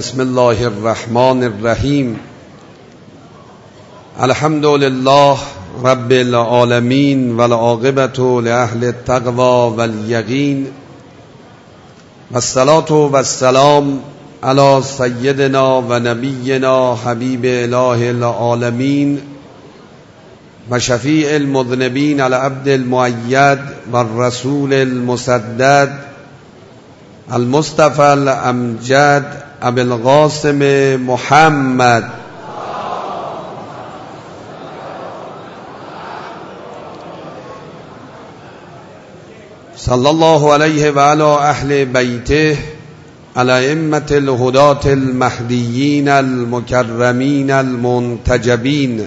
بسم الله الرحمن الرحیم. الحمد لله رب العالمین والعاقبة لأهل التقوى والیقین والصلاة والسلام علی سیدنا و نبینا حبیب اله العالمین و شفیع المذنبین العبد المؤید والرسول المسدد المصطفى الامجد ابی القاسم محمد صلی الله علیه و علی اهل بیته الائمة الهداة المهدیین المکرمین المنتجبین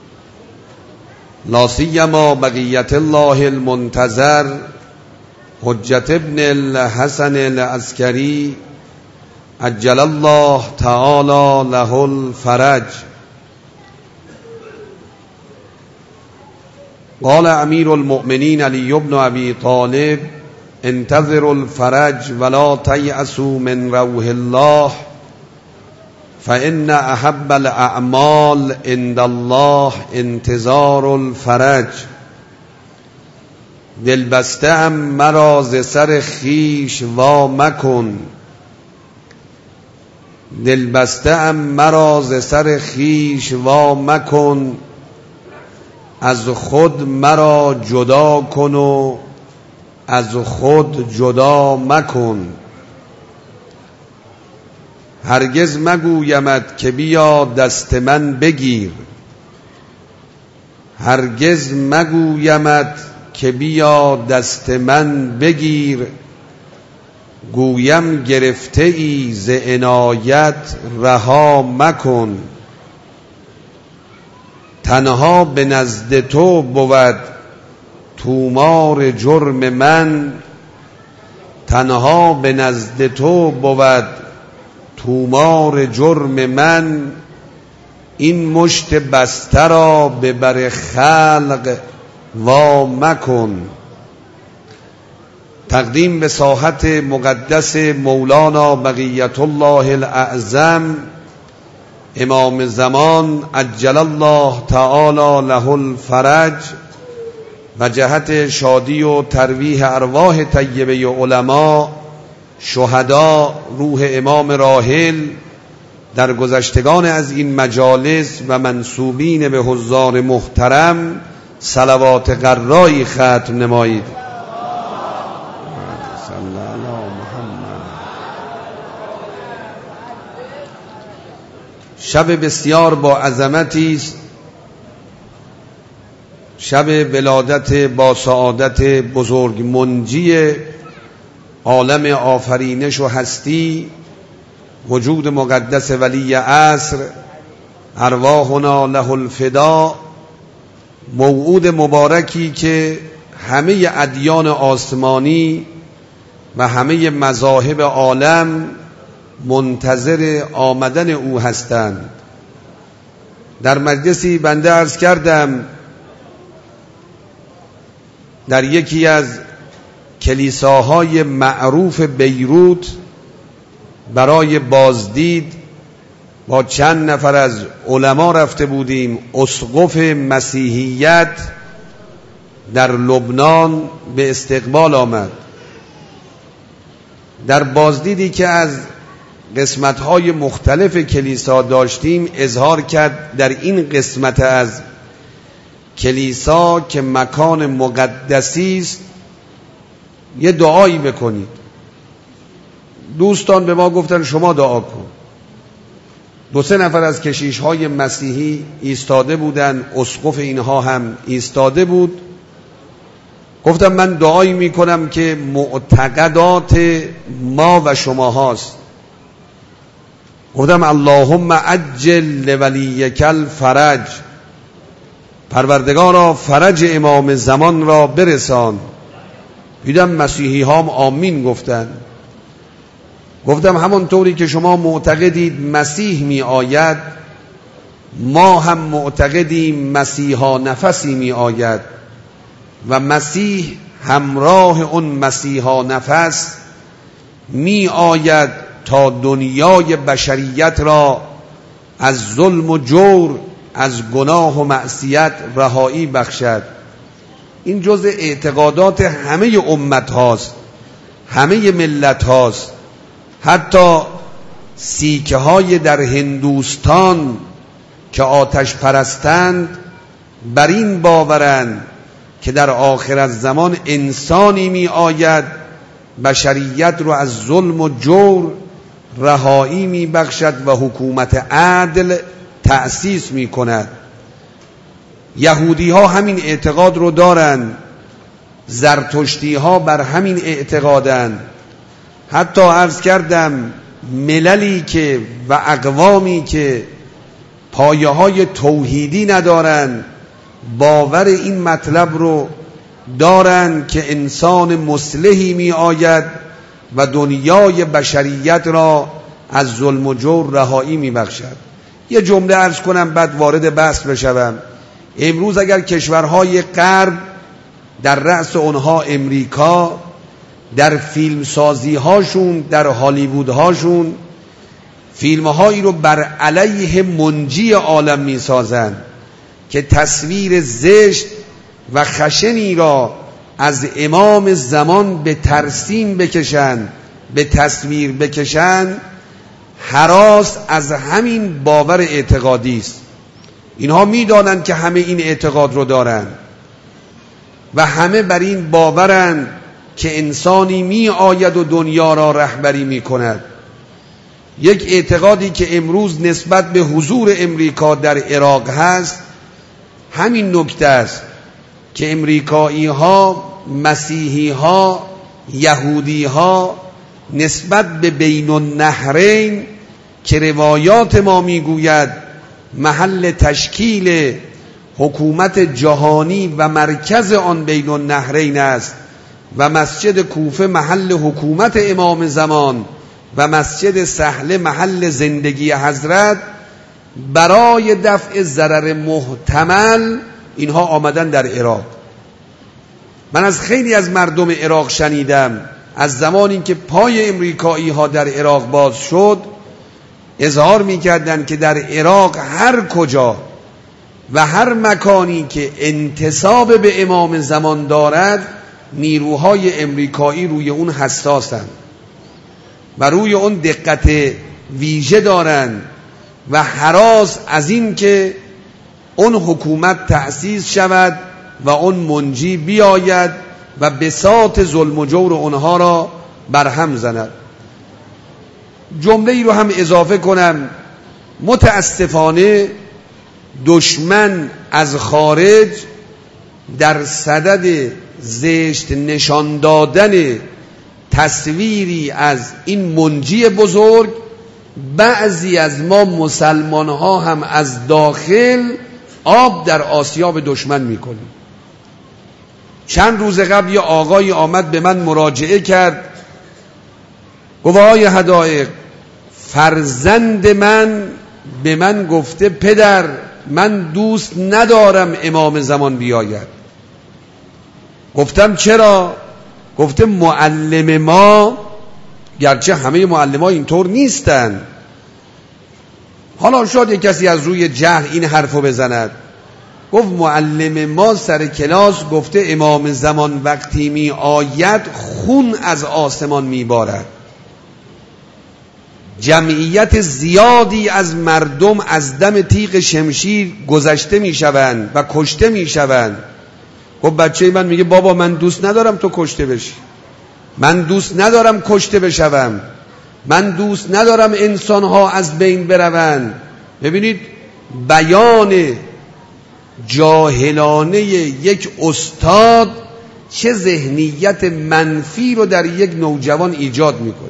لا سیما بقیة الله المنتظر حجة ابن الحسن العسکری عجل الله تعالی له الفرج. قال امیر المؤمنین علی بن ابی طالب انتظروا الفرج ولا تیأسوا من روح الله فإن احب الاعمال عند الله انتظار الفرج. دلبسته ام مرا ز سر خویش وا مکن، دلبسته ام مرا ز سر خویش وا مکن، از خود مرا جدا کن و از خود جدا مکن. هرگز مگویمت که بیا دست من بگیر، هرگز مگویمت که بیا دست من بگیر، گویم گرفته ای ز عنایت رها مکن. تنها به نزد تو بود تومار جرم من، تنها به نزد تو بود تومار جرم من. این مشت بسته را به بر خلق وا مکن. تقدیم به ساحت مقدس مولانا بقیت الله الاعظم امام زمان عجل الله تعالی له الفرج و جهت شادی و ترویح ارواح طیبه علما، شهدا، روح امام راحل، در گذشتگان از این مجالس و منسوبین به حضار محترم صلوات قرایی ختم نمایید. شب بسیار با عظمتی است، شب ولادت با سعادت بزرگ منجی عالم آفرینش و هستی، وجود مقدس ولی عصر ارواحنا له الفدا. موعود مبارکی که همه ادیان آسمانی و همه مذاهب عالم منتظر آمدن او هستند. در مجلسی بنده عرض کردم در یکی از کلیساهای معروف بیروت برای بازدید با چند نفر از علما رفته بودیم. اسقف مسیحیت در لبنان به استقبال آمد. در بازدیدی که از قسمت‌های مختلف کلیسا داشتیم اظهار کرد در این قسمت از کلیسا که مکان مقدسی است یه دعایی بکنید. دوستان به ما گفتن شما دعا کن. 2-3 نفر از کشیش‌های مسیحی ایستاده بودن، اسقف اینها هم ایستاده بود. گفتم من دعایی میکنم که معتقدات ما و شما هاست. گفتم اللهم عجل لولیک الفرج، پروردگارا فرج امام زمان را برسان. دیدم مسیحی هم آمین گفتن. گفتم همانطوری که شما معتقدید مسیح می آید، ما هم معتقدیم مسیحا نفسی می آید و مسیح همراه اون مسیحا نفس می آید تا دنیای بشریت را از ظلم و جور، از گناه و معصیت رهایی بخشد. این جزء اعتقادات همه امت هاست، همه ملت هاست. حتی سیکه های در هندوستان که آتش پرستند بر این باورند که در آخر الزمان انسانی می آید بشریت رو از ظلم و جور رهایی می بخشد و حکومت عدل تأسیس می کند. یهودی ها همین اعتقاد رو دارند، زرتشتی ها بر همین اعتقادند. حتی عرض کردم مللی که و اقوامی که پایه های توحیدی ندارند باور این مطلب رو دارند که انسان مصلحی می آید و دنیای بشریت را از ظلم و جور رهایی می بخشد. یه جمله عرض کنم بعد وارد بحث بشوم. امروز اگر کشورهای غرب، در رأس اونها امریکا، در فیلم سازی هاشون، در هالیوود هاشون فیلم هایی رو بر علیه منجی عالم می سازن که تصویر زشت و خشنی را از امام زمان به ترسیم بکشن، به تصویر بکشن، هراس از همین باور اعتقادی است. اینها میدانند که همه این اعتقاد رو دارن و همه بر این باورند که انسانی می آید و دنیا را رهبری می کند. یک اعتقادی که امروز نسبت به حضور امریکا در عراق هست همین نکته است که امریکایی ها، مسیحی ها، یهودی ها نسبت به بین النهرین که روایات ما میگوید محل تشکیل حکومت جهانی و مرکز آن بین النهرین است و مسجد کوفه محل حکومت امام زمان و مسجد سهله محل زندگی حضرت، برای دفع ضرر محتمل اینها آمدن در عراق. من از خیلی از مردم عراق شنیدم از زمانی که پای امریکایی ها در عراق باز شد اظهار میکردن که در عراق هر کجا و هر مکانی که انتساب به امام زمان دارد نیروهای امریکایی روی اون حساسن و روی اون دقت ویژه دارن و هراس از این که اون حکومت تأسیس شود و اون منجی بیاید و بساط ظلم و جور اونها را برهم زند. جمله ای رو هم اضافه کنم، متاسفانه دشمن از خارج در صدد زشت نشان دادن تصویری از این منجی بزرگ بعضی از ما مسلمان ها هم از داخل آب در آسیاب دشمن میکنیم. چند روز قبل یه آقای آمد به من مراجعه کرد، گفت آقای حدائق فرزند من به من گفته پدر من دوست ندارم امام زمان بیاید. گفتم چرا؟ گفته معلم ما، گرچه همه معلم ها اینطور نیستن، حالا شاید یک کسی از روی جهل این حرفو بزند، گفت معلم ما سر کلاس گفته امام زمان وقتی می آید خون از آسمان می بارد، جمعیت زیادی از مردم از دم تیغ شمشیر گذشته می شوند و کشته می شوند. خب بچه من میگه بابا من دوست ندارم تو کشته بشی، من دوست ندارم کشته بشوم، من دوست ندارم انسانها از بین بروند. ببینید بیان جاهلانه یک استاد چه ذهنیت منفی رو در یک نوجوان ایجاد میکنه.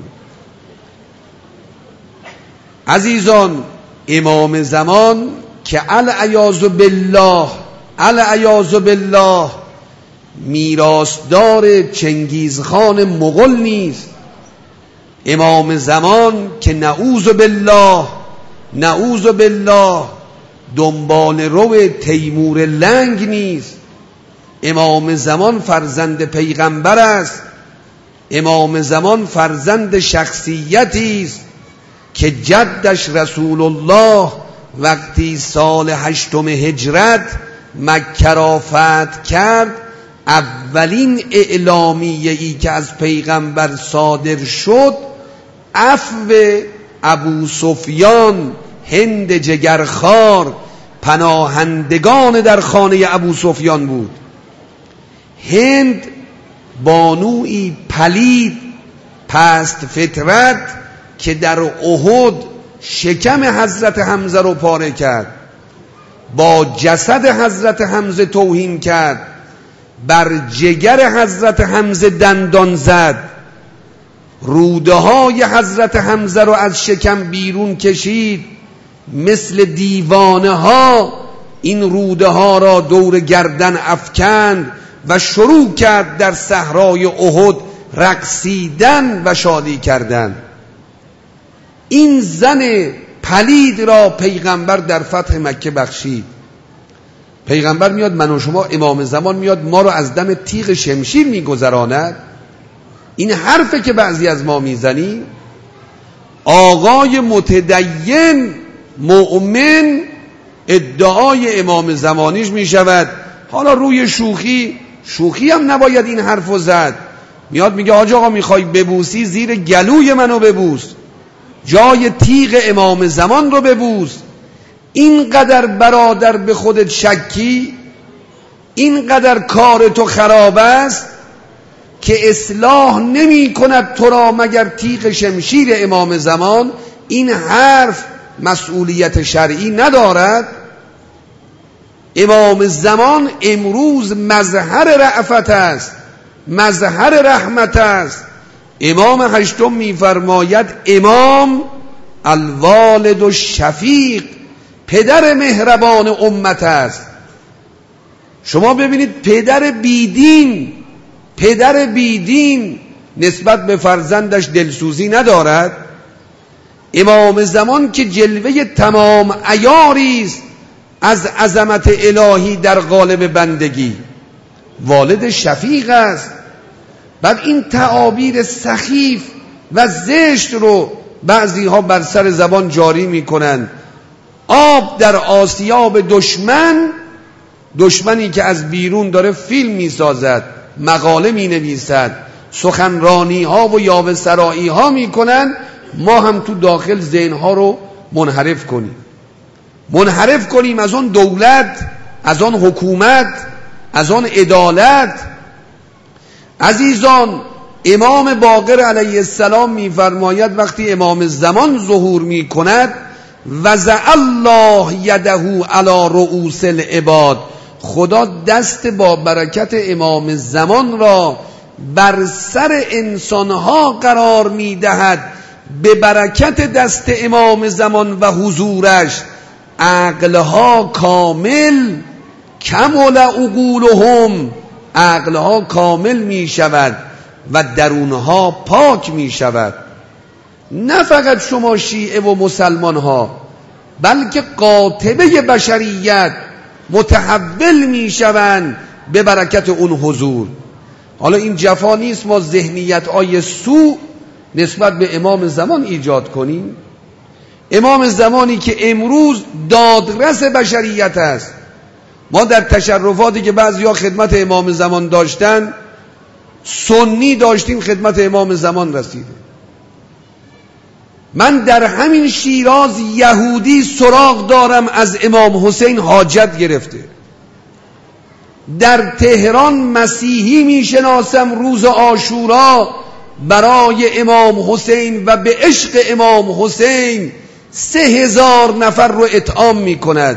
عزیزان، امام زمان که العیاذ بالله میراثدار چنگیزخان مغول نیست، امام زمان که نعوذ بالله دنبال رو تیمور لنگ نیست، امام زمان فرزند پیغمبر است، امام زمان فرزند شخصیتی است که جدش رسول الله وقتی سال 8 هجرت مکه را فتح کرد، اولین اعلامیه‌ای که از پیغمبر صادر شد عفو ابو سفیان، هند جگرخوار، پناهندگان در خانه ابو سفیان بود. هند بانوی پلید پست فطرت که در احد شکم حضرت حمزه رو پاره کرد، با جسد حضرت حمزه توهین کرد، بر جگر حضرت حمزه دندان زد، روده های حضرت حمزه رو از شکم بیرون کشید، مثل دیوانه ها این روده ها را دور گردن افکند و شروع کرد در صحرای احد رقصیدن و شادی کردن. این زن پلید را پیغمبر در فتح مکه بخشید. پیغمبر میاد من و شما، امام زمان میاد ما رو از دم تیغ شمشیر میگذراند. این حرفه که بعضی از ما میزنیم. آقای متدین مؤمن ادعای امام زمانیش میشود. حالا روی شوخی هم نباید این حرفو زد. میاد میگه حاج آقا میخوای ببوسی زیر گلوی منو ببوس، جای تیغ امام زمان رو ببوس. اینقدر برادر به خودت شکی، اینقدر کار تو خراب است که اصلاح نمی کند تو را مگر تیغ شمشیر امام زمان. این حرف مسئولیت شرعی ندارد. امام زمان امروز مظهر رأفت است، مظهر رحمت است. امام هشتم میفرماید امام الوالد الشفیق، پدر مهربان امت است. شما ببینید پدر بیدین نسبت به فرزندش دلسوزی ندارد. امام زمان که جلوه تمام عیاری است از عظمت الهی در قالب بندگی، والد شفیق است. بعد این تعابیر سخیف و زشت رو بعضی ها بر سر زبان جاری میکنند. آب در آسیاب دشمنی که از بیرون داره فیلم میسازد، مقاله مینویسد، سخنرانی ها و یاوه سرایی ها میکنن، ما هم تو داخل ذهن ها رو منحرف کنیم از آن دولت، از آن حکومت، از آن عدالت. عزیزان، امام باقر علیه السلام میفرماید وقتی امام زمان ظهور میکند وضع الله یده علی رؤوس العباد، خدا دست با برکت امام زمان را بر سر انسانها قرار میدهد. به برکت دست امام زمان و حضورش عقلها کامل، کمل عقولهم، عقلها کامل می شود و درونها پاک می شود. نه فقط شما شیعه و مسلمان ها، بلکه قاطبه بشریت متحول می شوند به برکت اون حضور. حالا این جفا نیست ما ذهنیت های سوء نسبت به امام زمان ایجاد کنیم. امام زمانی که امروز دادرس بشریت است. ما در تشرفاتی که بعضیا خدمت امام زمان داشتن، سنی داشتیم خدمت امام زمان رسیده. من در همین شیراز یهودی سراغ دارم از امام حسین حاجت گرفته. در تهران مسیحی میشناسم روز عاشورا برای امام حسین و به عشق امام حسین 3000 نفر رو اطعام میکند.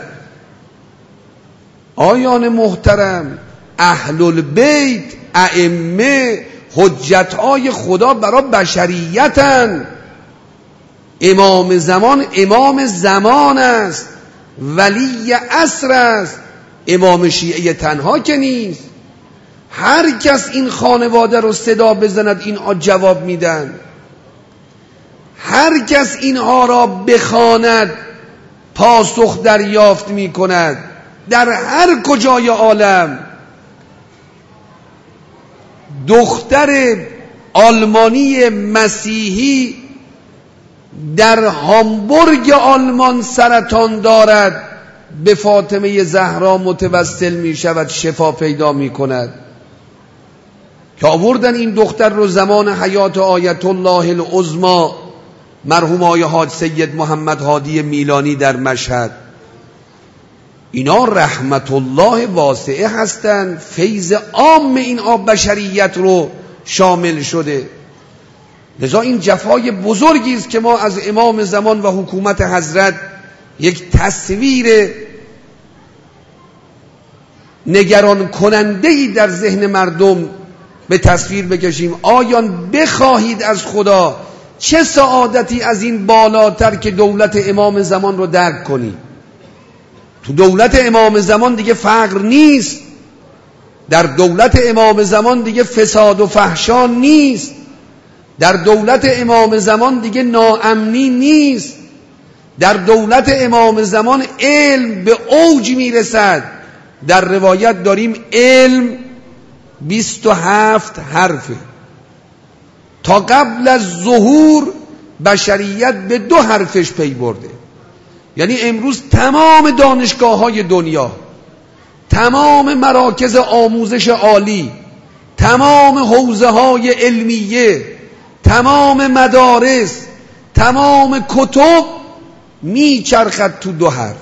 آیان محترم، اهل البیت، ائمه، حجتهای خدا برای بشریتن. امام زمان است، ولی عصر است. امام شیعه تنها که نیست. هر کس این خانواده رو صدا بزند اینها جواب میدن. هر کس اینها را بخواند پاسخ دریافت میکند. در هر کجای عالم دختر آلمانی مسیحی در هامبورگ آلمان سرطان دارد، به فاطمه زهرا متوسل می شود، شفا پیدا می کند. که آوردن این دختر رو زمان حیات آیت الله العظمی مرحوم آقای حاج سید محمد هادی میلانی در مشهد. اینا رحمت الله واسعه هستند، فیض عام این بشریت رو شامل شده. لذا این جفای بزرگی است که ما از امام زمان و حکومت حضرت یک تصویر نگران کننده‌ای در ذهن مردم به تصویر بکشیم. آیان بخواهید از خدا چه سعادتی از این بالاتر که دولت امام زمان رو درک کنی. تو دولت امام زمان دیگه فقر نیست، در دولت امام زمان دیگه فساد و فحشا نیست، در دولت امام زمان دیگه ناامنی نیست، در دولت امام زمان علم به اوج میرسد. در روایت داریم علم 27 حرفه. تا قبل از ظهور بشریت به 2 حرفش پی برده. یعنی امروز تمام دانشگاه های دنیا، تمام مراکز آموزش عالی، تمام حوزه های علمیه، تمام مدارس، تمام کتب میچرخد تو 2 حرف.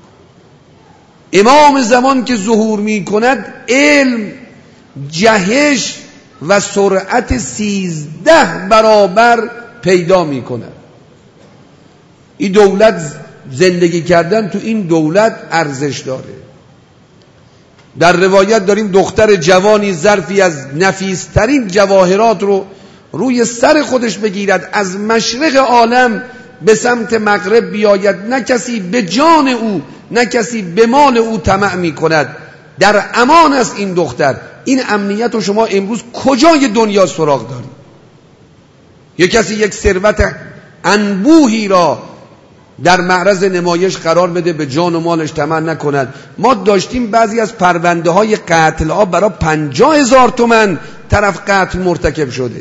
امام زمان که ظهور می کند علم جهش و سرعت 13 برابر پیدا می کند. این دولت، زندگی کردن تو این دولت ارزش داره. در روایت داریم دختر جوانی ظرفی از نفیسترین جواهرات رو روی سر خودش بگیرد، از مشرق عالم به سمت مغرب بیاید، نه کسی به جان او نه کسی به مال او طمع می کند. در امان است این دختر. این امنیت رو شما امروز کجای دنیا سراغ دارید؟ یک کسی یک ثروت انبوهی را در معرض نمایش قرار بده، به جان و مالش طمع نکند. ما داشتیم بعضی از پرونده های قتل ها برای 50,000 تومان طرف قتل مرتکب شده.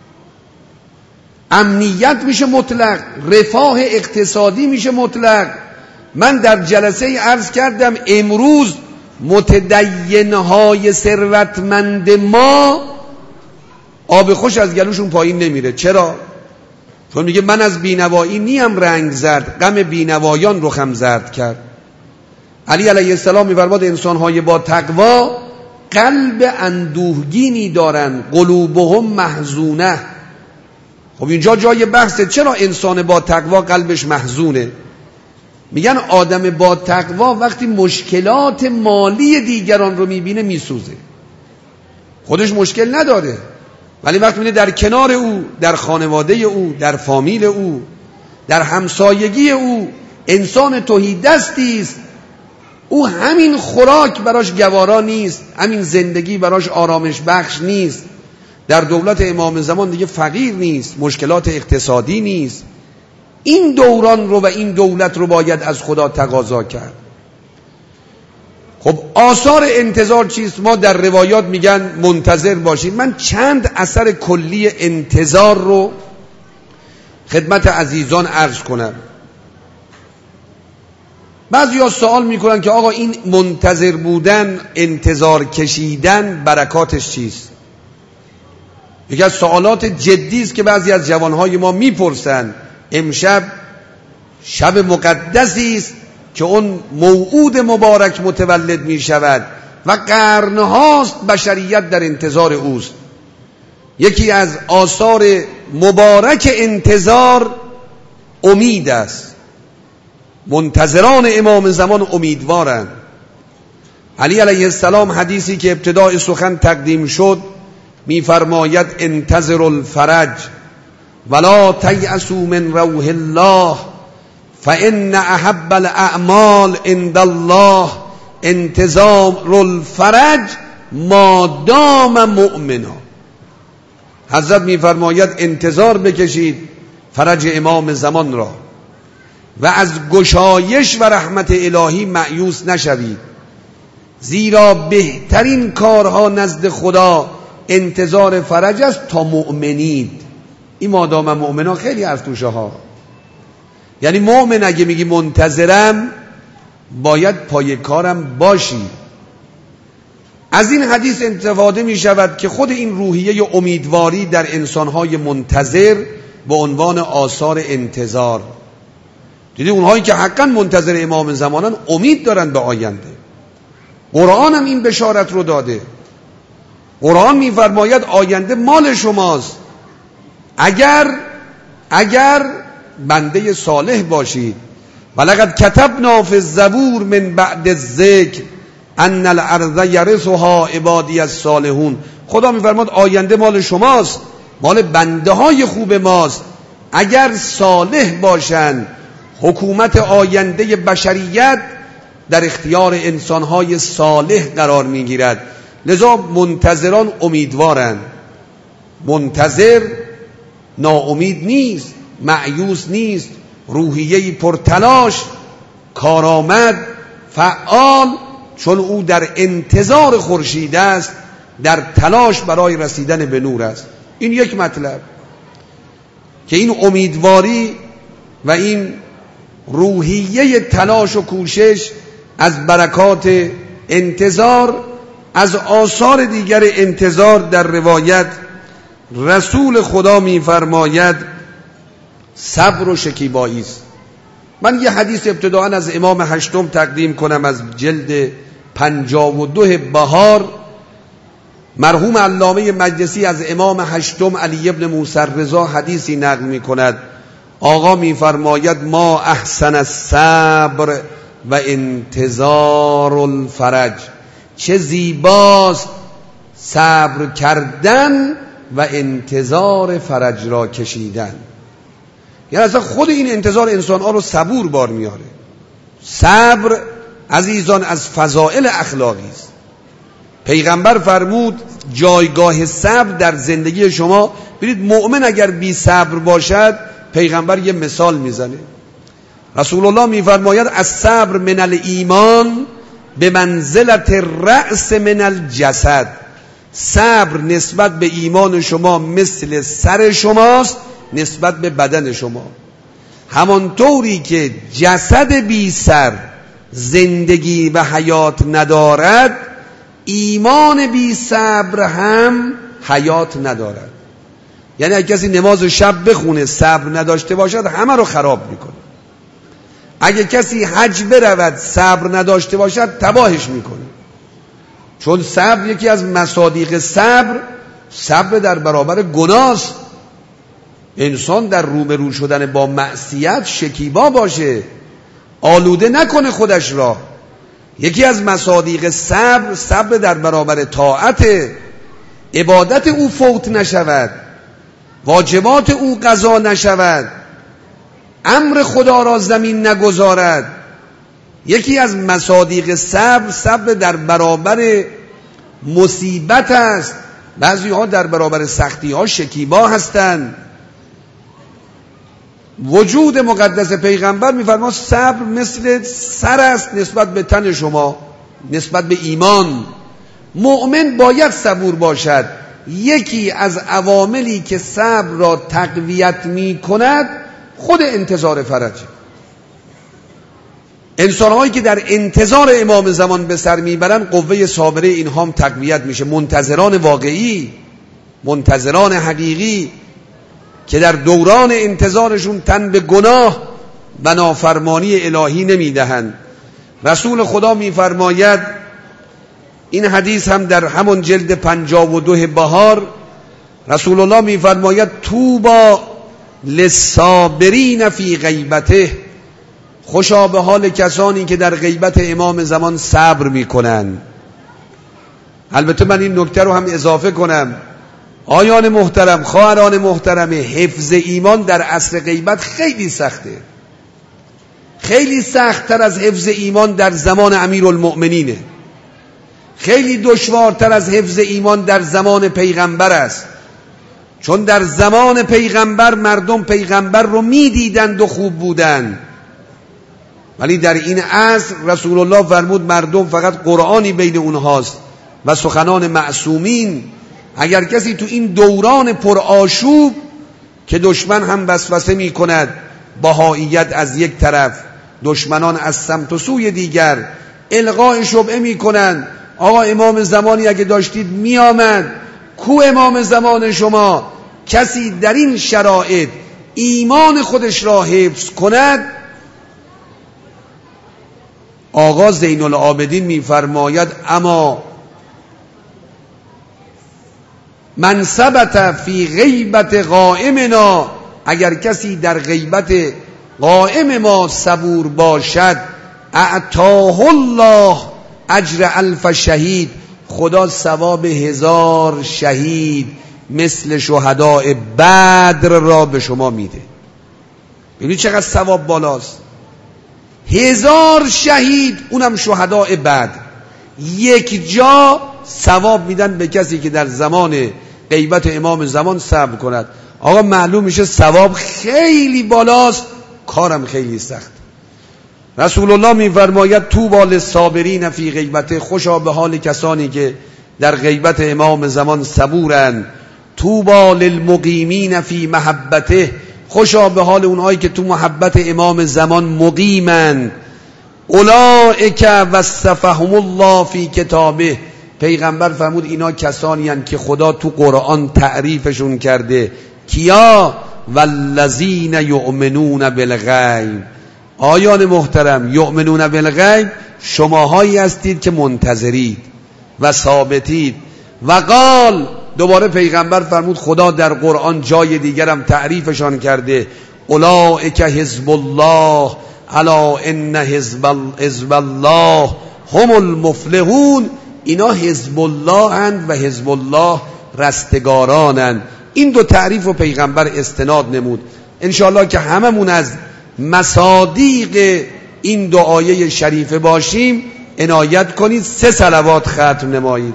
امنیت میشه مطلق، رفاه اقتصادی میشه مطلق. من در جلسه عرض کردم امروز متدینهای ثروتمند ما آب خوش از گلوشون پایین نمیره. چرا؟ چون میگه من از بینوایی نیم رنگ زرد، غم بینوایان رخم زرد کرد. علی علیه السلام میفرماد انسانهای با تقوا قلب اندوهگینی دارن، قلوبهم محزونه. خب اینجا جای بحثه، چرا انسان با تقوا قلبش محزونه؟ میگن آدم با تقوا وقتی مشکلات مالی دیگران رو میبینه میسوزه. خودش مشکل نداره، ولی وقتی میبینه در کنار او، در خانواده او، در فامیل او، در همسایگی او انسان تهیدستی است، او همین خوراک براش گوارا نیست، همین زندگی براش آرامش بخش نیست. در دولت امام زمان دیگه فقیر نیست، مشکلات اقتصادی نیست. این دوران رو و این دولت رو باید از خدا تقاضا کرد. خب آثار انتظار چیست؟ ما در روایات میگن منتظر باشید. من چند اثر کلی انتظار رو خدمت عزیزان عرض کنم. بعضیا سوال میکنن که آقا این منتظر بودن، انتظار کشیدن برکاتش چیست؟ یکی از سوالات جدی است که بعضی از جوانهای ما میپرسن. امشب شب مقدسی است که اون موعود مبارک متولد می شود و قرنهاست بشریت در انتظار اوست. یکی از آثار مبارک انتظار امید است. منتظران امام زمان امیدوارند. علی علیه السلام حدیثی که ابتدای سخن تقدیم شد می‌فرماید انتظروا الفرج ولا تیأسوا من روح الله فإن احب الاعمال عند الله انتظار الفرج ما دام مؤمنا. حضرت می‌فرماید انتظار بکشید فرج امام زمان را و از گشایش و رحمت الهی مایوس نشوید، زیرا بهترین کارها نزد خدا انتظار فرج است تا مؤمنید. این مادام مؤمنان خیلی از توشه ها. یعنی مؤمن اگه میگی منتظرم باید پای کارم باشی. از این حدیث استفاده می شود که خود این روحیه امیدواری در انسانهای منتظر به عنوان آثار انتظار. دیدی اونهایی که حقا منتظر امام زمانن امید دارن به آینده. قرآن هم این بشارت رو داده. قرآن می‌فرماید آینده مال شماست اگر بنده صالح باشید. ولقد کتبنا فی الزبور من بعد الذکر ان الارض یرثها عبادی الصالحون. خدا می‌فرماید آینده مال شماست، مال بنده های خوب ماست اگر صالح باشند. حکومت آینده بشریت در اختیار انسانهای صالح قرار میگیرد. لذا منتظران امیدوارند. منتظر ناامید نیست، مأیوس نیست، روحیه‌ای پرتلاش، کارآمد، فعال، چون او در انتظار خورشید است، در تلاش برای رسیدن به نور است. این یک مطلب که این امیدواری و این روحیه تلاش و کوشش از برکات انتظار. از آثار دیگر انتظار در روایت رسول خدا می‌فرماید صبر و شکیبایی است. من یه حدیث ابتداءً از امام هشتم تقدیم کنم از جلد 52 بهار. مرحوم علامه مجلسی از امام هشتم علی ابن موسی رضا حدیثی نقل می‌کند. آقا می‌فرماید ما احسن الصبر و انتظار الفرج. چه زیباست صبر کردن و انتظار فرج را کشیدن. یعنی اصلا خود این انتظار انسان‌ها رو صبور بار میاره. صبر عزیزان از فضائل اخلاقی است. پیغمبر فرمود جایگاه صبر در زندگی شما. ببینید مؤمن اگر بی صبر باشد، پیغمبر یه مثال میزنه. رسول الله میفرماید الصبر من الایمان به منزلت الرأس من الجسد. صبر نسبت به ایمان شما مثل سر شماست نسبت به بدن شما. همانطوری که جسد بی سر زندگی و حیات ندارد، ایمان بی صبر هم حیات ندارد. یعنی اگه کسی نماز شب بخونه صبر نداشته باشد همه رو خراب میکنه. اگه کسی حج برود صبر نداشته باشد تباهش میکنه. چون صبر یکی از مصادیق صبر در برابر گناهست. انسان در روبرو شدن با معصیت شکیبا باشه، آلوده نکنه خودش را. یکی از مصادیق صبر در برابر طاعت، عبادت او فوت نشود، واجبات او قضا نشود، امر خدا را زمین نگذارد. یکی از مصادیق صبر در برابر مصیبت است. بعضی ها در برابر سختی ها شکیبا هستند. وجود مقدس پیغمبر میفرماید صبر مثل سر است نسبت به تن شما، نسبت به ایمان. مؤمن باید صبور باشد. یکی از عواملی که صبر را تقویت می کند خود انتظار فرج. انسان‌هایی که در انتظار امام زمان به سر میبرن قوه صابره اینها هم تقویت میشه. منتظران واقعی، منتظران حقیقی که در دوران انتظارشون تن به گناه و نافرمانی الهی نمیدهند. رسول خدا میفرماید، این حدیث هم در همون جلد 52 بهار، رسول الله میفرماید طوبی للصابرین فی غیبته. خوشا به حال کسانی که در غیبت امام زمان صبر میکنن. البته من این نکته رو هم اضافه کنم، آیان محترم، خواهران محترم، حفظ ایمان در عصر غیبت خیلی سخته. خیلی سخت‌تر از حفظ ایمان در زمان امیرالمؤمنینه. خیلی دشوارتر از حفظ ایمان در زمان پیغمبر است. چون در زمان پیغمبر مردم پیغمبر رو میدیدند و خوب بودند، ولی در این عصر رسول الله فرمود مردم فقط قرآنی بین اونهاست و سخنان معصومین. اگر کسی تو این دوران پرآشوب که دشمن هم وسوسه می کند، بهائیت از یک طرف، دشمنان از سمت و سوی دیگر القاء شبهه می کنند، آقا امام زمانی اگه داشتید می آمد، کو امام زمان شما؟ کسی در این شرایط ایمان خودش را حفظ کند، آقا زین العابدین می فرماید اما من ثبت فی غیبت قائمنا، اگر کسی در غیبت قائم ما صبور باشد، اعطاه الله اجر 1000 شهید، خدا ثواب 1000 شهید مثل شهداء بدر را به شما میده. ببینید چقدر ثواب بالاست. 1000 شهید، اونم شهداء بدر، یک جا ثواب میدن به کسی که در زمان غیبت امام زمان صبر کند. آقا معلوم میشه ثواب خیلی بالاست، کارم خیلی سخت. رسول الله میفرماید طوبی للصابرین فی غیبته، خوشا به حال کسانی که در غیبت امام زمان صبورند. طوبی للمقیمین فی محبته، خوشا به حال اونهایی که تو محبت امام زمان مقیمند. اولئک وصفهم الله فی کتابه، پیغمبر فرمود اینا کسانی هستند که خدا تو قرآن تعریفشون کرده. کیا؟ والذین یؤمنون بالغیب. آیان محترم، یؤمنون بالغیب شماهایی هستید که منتظرید و ثابتید. و قال، دوباره پیغمبر فرمود خدا در قرآن جای دیگرم تعریفشان کرده. اولئک حزب الله الا ان حزب الله هم المفلحون، اینا حزب الله اند و حزب الله رستگارانند. این دو تعریف رو پیغمبر استناد نمود. انشاءالله که هممون از مصادیق این دو آیه شریفه باشیم، عنایت کنید 3 صلوات ختم نمایید.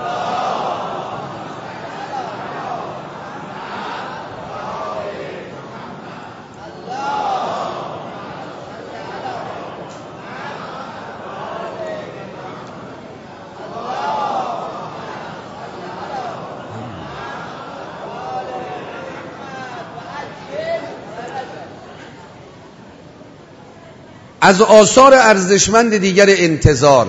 از آثار ارزشمند دیگر انتظار،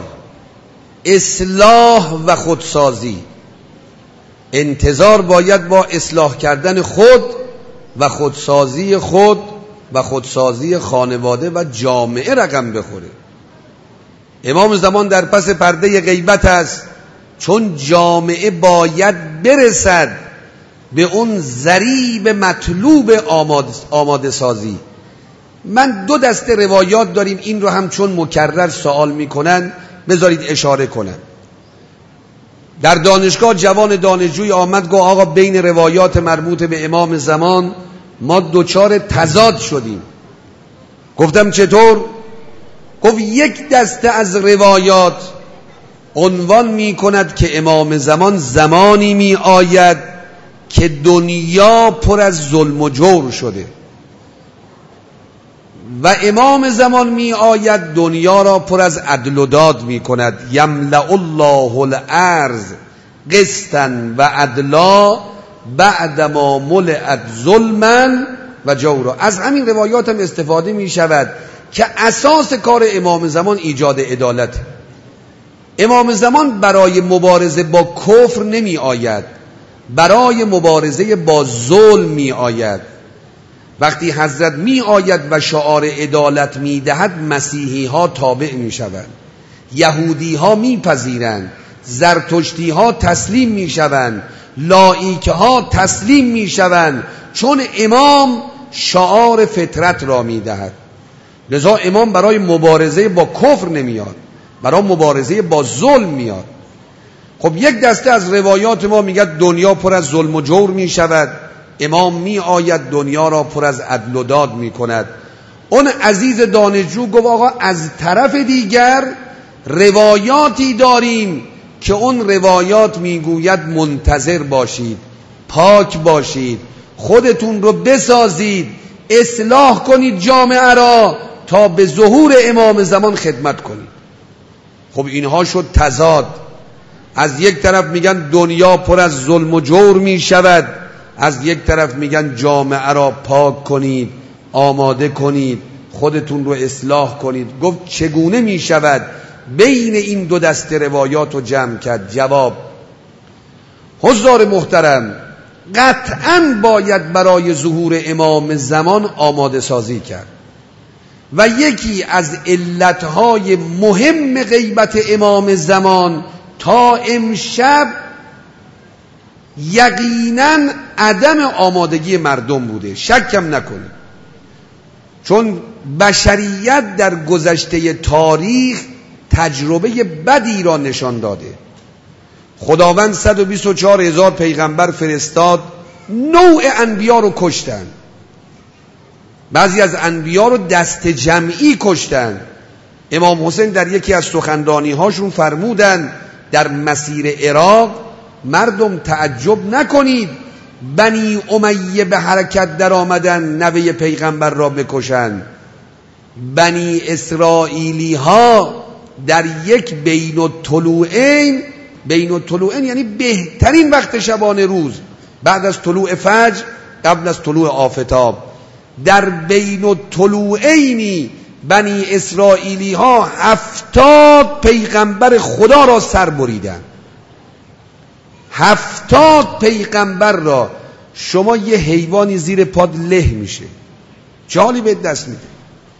اصلاح و خودسازی. انتظار باید با اصلاح کردن خود و خودسازی خود و خودسازی خانواده و جامعه رقم بخوره. امام زمان در پس پرده غیبت است، چون جامعه باید برسد به اون ضریب مطلوب آماده سازی. من 2 دسته روایات داریم، این رو هم چون مکرر سوال میکنن بذارید اشاره کنم. در دانشگاه جوان دانشجوی آمد گفت آقا بین روایات مربوط به امام زمان ما دوچار تضاد شدیم. گفتم چطور؟ گفت یک دسته از روایات عنوان میکند که امام زمان زمانی می آید که دنیا پر از ظلم و جور شده و امام زمان می آید دنیا را پر از عدل و داد می کند. یملأ الله الارض قسطا و عدلا بعدما ملئت ظلما و جورا. از همین روایات هم استفاده می شود که اساس کار امام زمان ایجاد عدالت. امام زمان برای مبارزه با کفر نمی آید، برای مبارزه با ظلم می آید. وقتی حضرت می آید و شعار عدالت می دهد، مسیحی ها تابع می شوند، یهودی ها می پذیرند، زرتشتی ها تسلیم می شوند، لائیک ها تسلیم می شوند، چون امام شعار فطرت را می دهد. لذا امام برای مبارزه با کفر نمیاد، برای مبارزه با ظلم میاد. خب یک دسته از روایات ما میگه دنیا پر از ظلم و جور می شود، امام می آید دنیا را پر از عدل و داد می کند. اون عزیز دانشجو گفت آقا از طرف دیگر روایاتی داریم که اون روایات میگوید منتظر باشید، پاک باشید، خودتون رو بسازید، اصلاح کنید جامعه را تا به ظهور امام زمان خدمت کنید. خب اینها شد تضاد. از یک طرف میگن دنیا پر از ظلم و جور میشود، از یک طرف میگن جامعه را پاک کنید، آماده کنید، خودتون رو اصلاح کنید. گفت چگونه میشود بین این دو دسته روایات رو جمع کرد؟ جواب: حضار محترم، قطعاً باید برای ظهور امام زمان آماده سازی کرد و یکی از علتهای مهم غیبت امام زمان تا امشب یقیناً عدم آمادگی مردم بوده، شکم نکنید. چون بشریت در گذشته تاریخ تجربه بدی را نشان داده. خداوند 124,000 پیغمبر فرستاد، نوع انبیا رو کشتن، بعضی از انبیا رو دست جمعی کشتن. امام حسین در یکی از سخنرانی هاشون فرمودن در مسیر عراق: مردم تعجب نکنید بنی امیه به حرکت در آمدن نوه پیغمبر را بکشن. بنی اسرائیلی ها در یک بین الطلوعین یعنی بهترین وقت شبانه روز، بعد از طلوع فجر قبل از طلوع آفتاب، در بین الطلوعینی بنی اسرائیلی ها 70 پیغمبر خدا را سر بریدن. 70 پیغمبر را. شما یه حیوانی زیر پاد له میشه، چه حالی به دست میده؟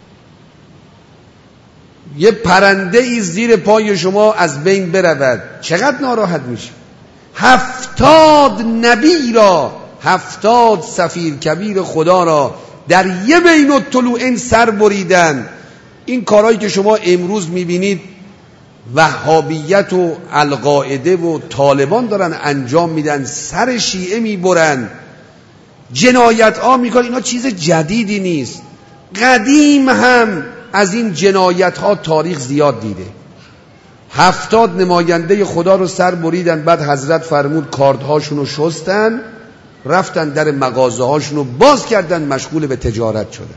یه پرنده ای زیر پای شما از بین برود، چقدر ناراحت میشه؟ 70 نبی را، 70 سفیر کبیر خدا را در یه بین الطلوعین سر بریدن. این کارهایی که شما امروز میبینید وهابیت و القاعده و طالبان دارن انجام میدن، سر شیعه میبرن، جنایت ها میکنن، اینا چیز جدیدی نیست. قدیم هم از این جنایت ها تاریخ زیاد دیده. 70 نماینده خدا رو سر بریدن، بعد حضرت فرمود کاردهاشون رو شستن، رفتن در مغازه هاشون رو باز کردن، مشغول به تجارت شدن.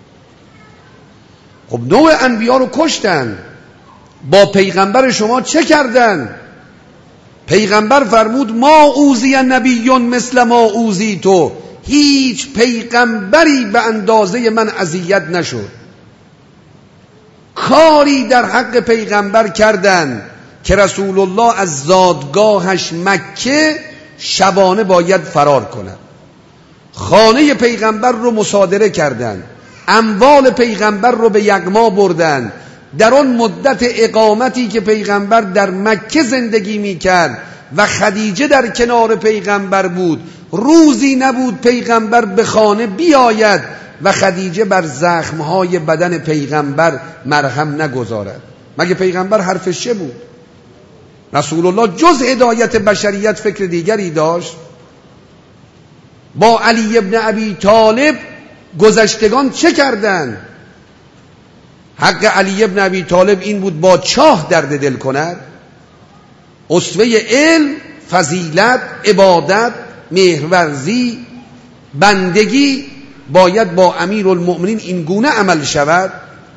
خب نوع انبیا رو کشتن. با پیغمبر شما چه کردن؟ پیغمبر فرمود ما اوذی نبی مثل ما اوذی تو، هیچ پیغمبری به اندازه من اذیت نشد. کاری در حق پیغمبر کردن که رسول الله از زادگاهش مکه شبانه باید فرار کند. خانه پیغمبر رو مصادره کردن، اموال پیغمبر رو به یغما بردن. در آن مدت اقامتی که پیغمبر در مکه زندگی میکرد و خدیجه در کنار پیغمبر بود، روزی نبود پیغمبر به خانه بیاید و خدیجه بر زخمهای بدن پیغمبر مرهم نگذارد. مگه پیغمبر حرفش چه بود؟ رسول الله جز هدایت بشریت فکر دیگری داشت؟ با علی ابن ابی طالب گذشتگان چه کردند؟ حق علی ابن ابی طالب این بود با چاه درد دل کند؟ اسوه علم، فضیلت، عبادت، مهرورزی، بندگی باید با امیرالمؤمنین این گونه عمل شود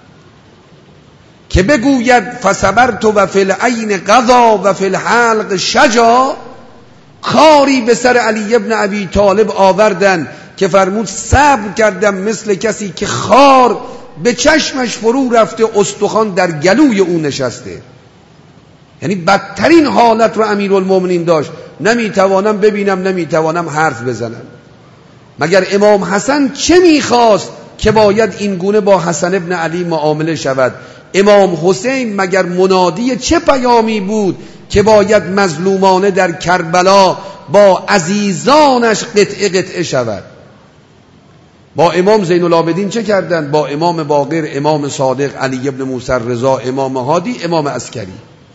که بگوید فصبرت و فی العین قضا و فی الحلق شجا. کاری به سر علی ابن ابی طالب آوردن که فرمود صبر کردم مثل کسی که خار به چشمش فرو رفته، استخوان در گلوی او نشسته. یعنی بدترین حالت رو امیرالمؤمنین داشت. نمیتوانم ببینم، نمیتوانم حرف بزنم. مگر امام حسن چه میخواست که باید این گونه با حسن ابن علی معامله شود؟ امام حسین مگر منادی چه پیامی بود که باید مظلومانه در کربلا با عزیزانش قطعه قطعه شود؟ با امام زین العابدین چه کردند؟ با امام باقر، امام صادق، علی ابن موسی رضا، امام هادی، امام عسکری.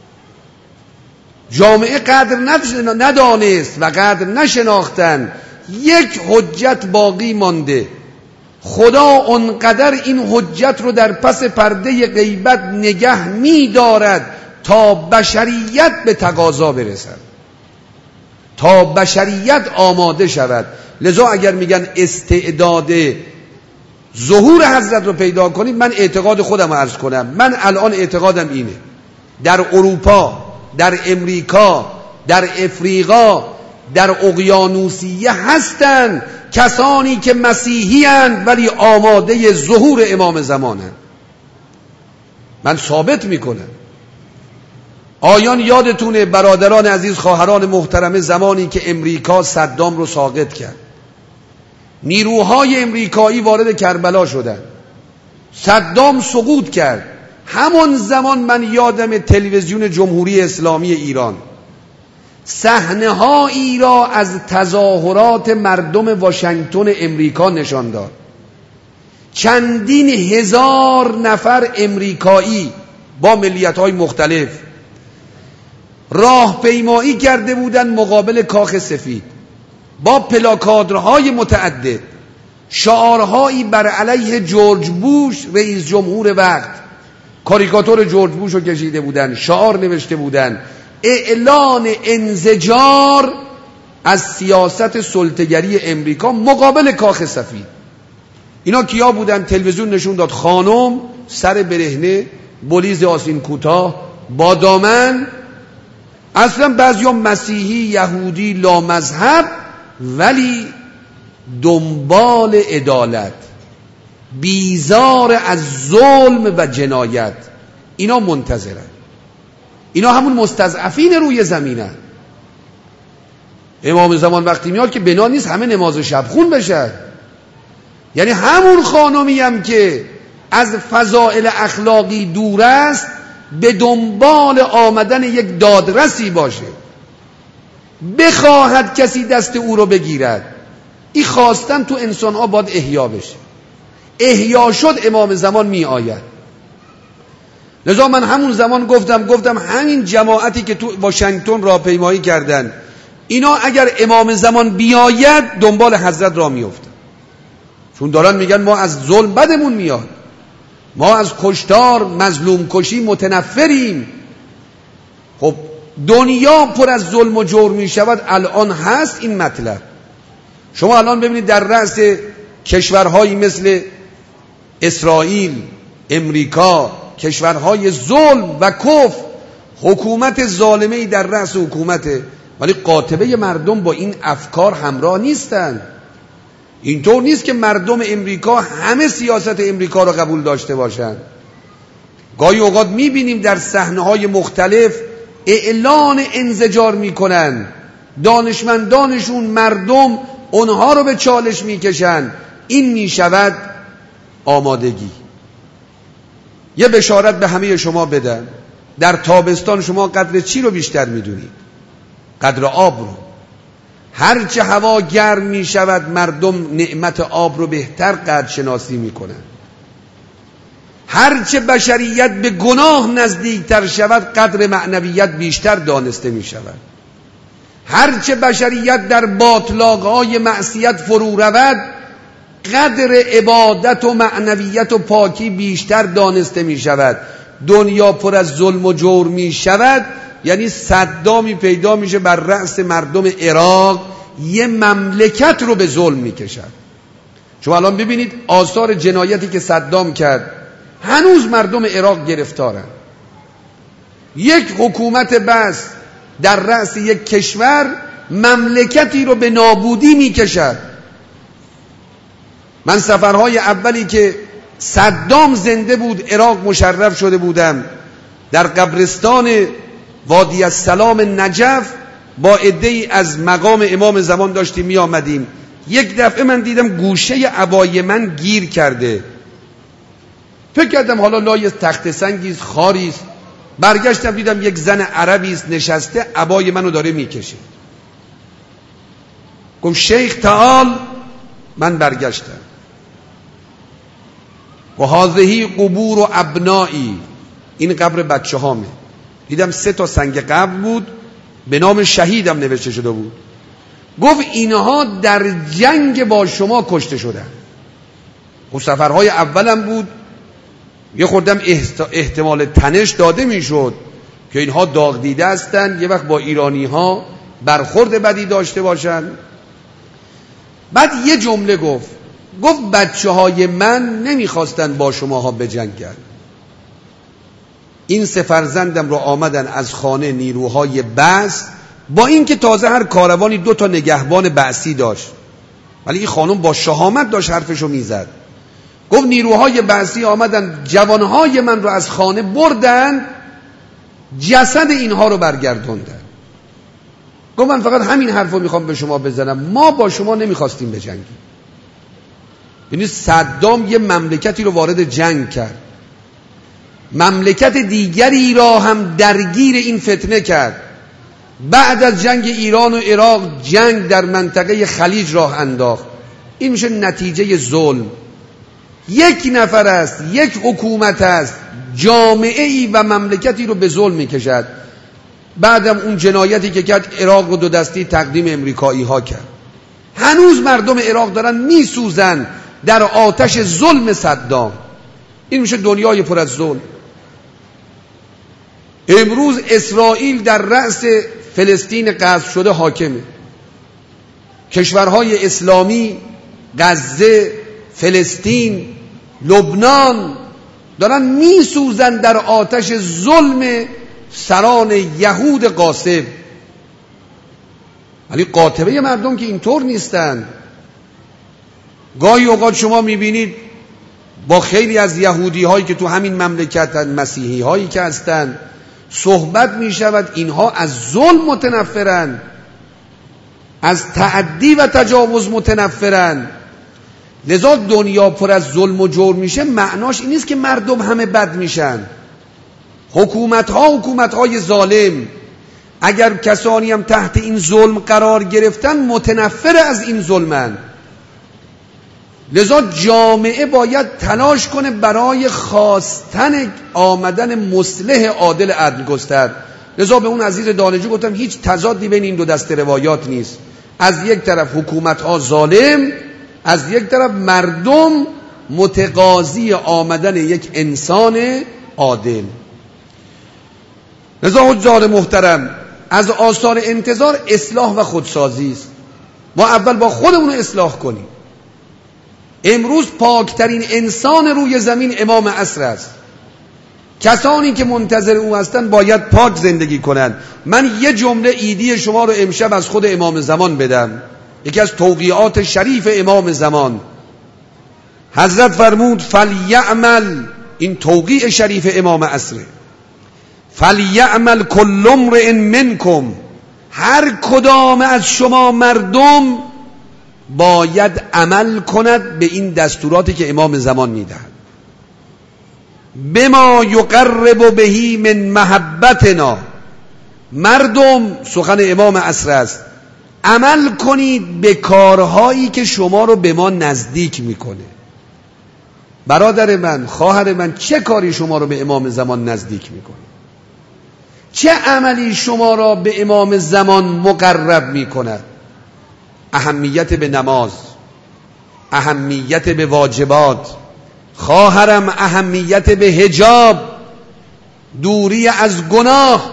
جامعه قدر ندانست و قدر نشناختن. یک حجت باقی مانده. خدا اونقدر این حجت رو در پس پرده غیبت نگه می دارد تا بشریت به تقاضا برسد، تا بشریت آماده شود. لذا اگر میگن استعداد ظهور حضرت رو پیدا کنید، من اعتقاد خودم رو عرض کنم. من الان اعتقادم اینه در اروپا، در امریکا، در افریقا، در اقیانوسیه هستند کسانی که مسیحی اند ولی آماده ظهور امام زمانند. من ثابت میکنم. آیان یادتونه برادران عزیز، خواهران محترم، زمانی که امریکا صدام رو ساقط کرد، نیروهای امریکایی وارد کربلا شدند، صدام سقوط کرد. همون زمان من یادم تلویزیون جمهوری اسلامی ایران صحنه‌هایی را از تظاهرات مردم واشنگتن امریکا نشان داد. چندین هزار نفر امریکایی با ملیت‌های مختلف راهپیمایی کرده بودند مقابل کاخ سفید با پلاکاردهای متعدد، شعارهایی بر علیه جورج بوش رئیس جمهور وقت، کاریکاتور جورج بوش رو کشیده بودند، شعار نوشته بودند اعلان انزجار از سیاست سلطه‌گری امریکا مقابل کاخ سفید. اینا کیا بودن؟ تلویزیون نشون داد خانم سر برهنه، بلیز آستین کوتاه با دامن، اصلا بعضیا مسیحی، یهودی، لامذهب، ولی دنبال عدالت، بیزار از ظلم و جنایت. اینا منتظرن. اینا همون مستضعفین روی زمینن. امام زمان وقتی میاد که بنا نیست همه نماز شب خون بشن. یعنی همون خانمی هم که از فضائل اخلاقی دور است به دنبال آمدن یک دادرسی باشه، بخواهد کسی دست او رو بگیرد. این خواستن تو انسان ها باید احیا بشه. احیا شد امام زمان می آید. لذا من همون زمان گفتم همین جماعتی که تو واشنگتن راهپیمایی کردن، اینا اگر امام زمان بیاید دنبال حضرت را میافتن، چون دارن میگن ما از ظلم بدمون میاد، ما از کشتار مظلوم کشی متنفریم. خب دنیا پر از ظلم و جور میشود، الان هست این مطلب. شما الان ببینید در رأس کشورهایی مثل اسرائیل، امریکا، کشورهای ظلم و کفر، حکومت ظالمه‌ای در رأس حکومته، ولی قاطبه مردم با این افکار همراه نیستند. اینطور نیست که مردم امریکا همه سیاست امریکا را قبول داشته باشند. گاهی اوقات میبینیم در صحنه‌های مختلف اعلان انزجار میکنن، دانشمندانشون، مردم اونها رو به چالش میکشن. این میشود آمادگی. یه بشارت به همه شما بدم، در تابستان شما قدر چی رو بیشتر میدونید؟ قدر آب رو. هرچه هوا گرم می شود مردم نعمت آب رو بهتر قدر شناسی می کنن. هرچه بشریت به گناه نزدیکتر شود قدر معنویت بیشتر دانسته می شود. هرچه بشریت در باطلاقهای معصیت فرو رود قدر عبادت و معنویت و پاکی بیشتر دانسته می شود. دنیا پر از ظلم و جور می شود، یعنی صدامی پیدا میشه بر رأس مردم عراق یه مملکت رو به ظلم میکشد. شما الان ببینید آثار جنایتی که صدام کرد، هنوز مردم عراق گرفتارن. یک حکومت بس در رأس یک کشور مملکتی رو به نابودی میکشد. من سفرهای اولی که صدام زنده بود عراق مشرف شده بودم، در قبرستان وادی السلام نجف با عده‌ای از مقام امام زمان داشتیم می آمدیم. یک دفعه من دیدم گوشه عبای من گیر کرده. فکر کردم حالا لای تخت سنگیست، خاریست. برگشتم دیدم یک زن عربیست نشسته عبای منو داره میکشه. گفت شیخ تعال. من برگشتم. و هذه قبور و ابنایی، این قبر بچه هامه. دیدم 3 سنگ قبر بود، به نام شهیدم نوشته شده بود. گفت اینها در جنگ با شما کشته شدن. خب سفرهای اولم بود، یه خوردم احتمال تنش داده میشد که اینها داغ دیده هستن، یه وقت با ایرانی ها برخورد بدی داشته باشن. بعد یه جمله گفت بچه های من نمیخواستن با شماها بجنگن. این 3 فرزندم رو آمدن از خانه نیروهای بس با این که تازه هر کاروانی 2 تا نگهبان بعثی داشت، ولی این خانم با شهامت داشت حرفشو میزد. گفت نیروهای بعثی آمدن جوانهای من رو از خانه بردن، جسد اینها رو برگردوندن. گفت من فقط همین حرفو میخوام به شما بزنم، ما با شما نمیخواستیم بجنگیم. یعنی صدام یه مملکتی رو وارد جنگ کرد، مملکت دیگری را هم درگیر این فتنه کرد. بعد از جنگ ایران و عراق جنگ در منطقه خلیج راه انداخت. این میشه نتیجه ظلم. یک نفر است، یک حکومت است، جامعه ای و مملکتی رو به ظلم میکشد. بعدم اون جنایتی که کرد، عراق رو 2 دستی تقدیم امریکایی ها کرد. هنوز مردم عراق دارن میسوزن در آتش ظلم صدام. این میشه دنیای پر از ظلم. امروز اسرائیل در رأس فلسطین غصب شده حاکمه. کشورهای اسلامی، غزه، فلسطین، لبنان دارن میسوزن در آتش ظلم سران یهود غاصب. ولی قاطبه مردم که اینطور نیستن. گاهی اوقات شما میبینید با خیلی از یهودی هایی که تو همین مملکتن، مسیحی هایی که هستن، صحبت میشود. اینها از ظلم متنفرن، از تعدی و تجاوز متنفرن. لذا دنیا پر از ظلم و جور میشه، معناش این نیست که مردم همه بد میشن. حکومت‌های ظالم، اگر کسانی هم تحت این ظلم قرار گرفتن، متنفر از این ظلمن. لذا جامعه باید تلاش کنه برای خواستن آمدن مصلح عادل عدل گستر. لذا به اون عزیز دانشجو گفتم هیچ تضادی بین این 2 دسته روایات نیست. از یک طرف حکومت‌ها ظالم، از یک طرف مردم متقاضی آمدن یک انسان عادل. لذا حضار محترم، از آثار انتظار اصلاح و خودسازی است. ما اول با خودمون اصلاح کنیم. امروز پاکترین انسان روی زمین امام عصر است. کسانی که منتظر او هستند باید پاک زندگی کنند. من یه جمله عیدی شما رو امشب از خود امام زمان بدم، یکی از توقیعات شریف امام زمان. حضرت فرمود فلیعمل، این توقیع شریف امام عصره، فلیعمل کل امرئ منکم، هر کدام از شما مردم باید عمل کند به این دستوراتی که امام زمان میدهد. بما یقرب بهی من محبتنا، مردم، سخن امام عصر است، عمل کنید به کارهایی که شما رو به ما نزدیک میکنه. برادر من، خواهر من، چه کاری شما رو به امام زمان نزدیک میکنه؟ چه عملی شما را به امام زمان مقرب میکند؟ اهمیت به نماز، اهمیت به واجبات، خواهرم اهمیت به حجاب، دوری از گناه،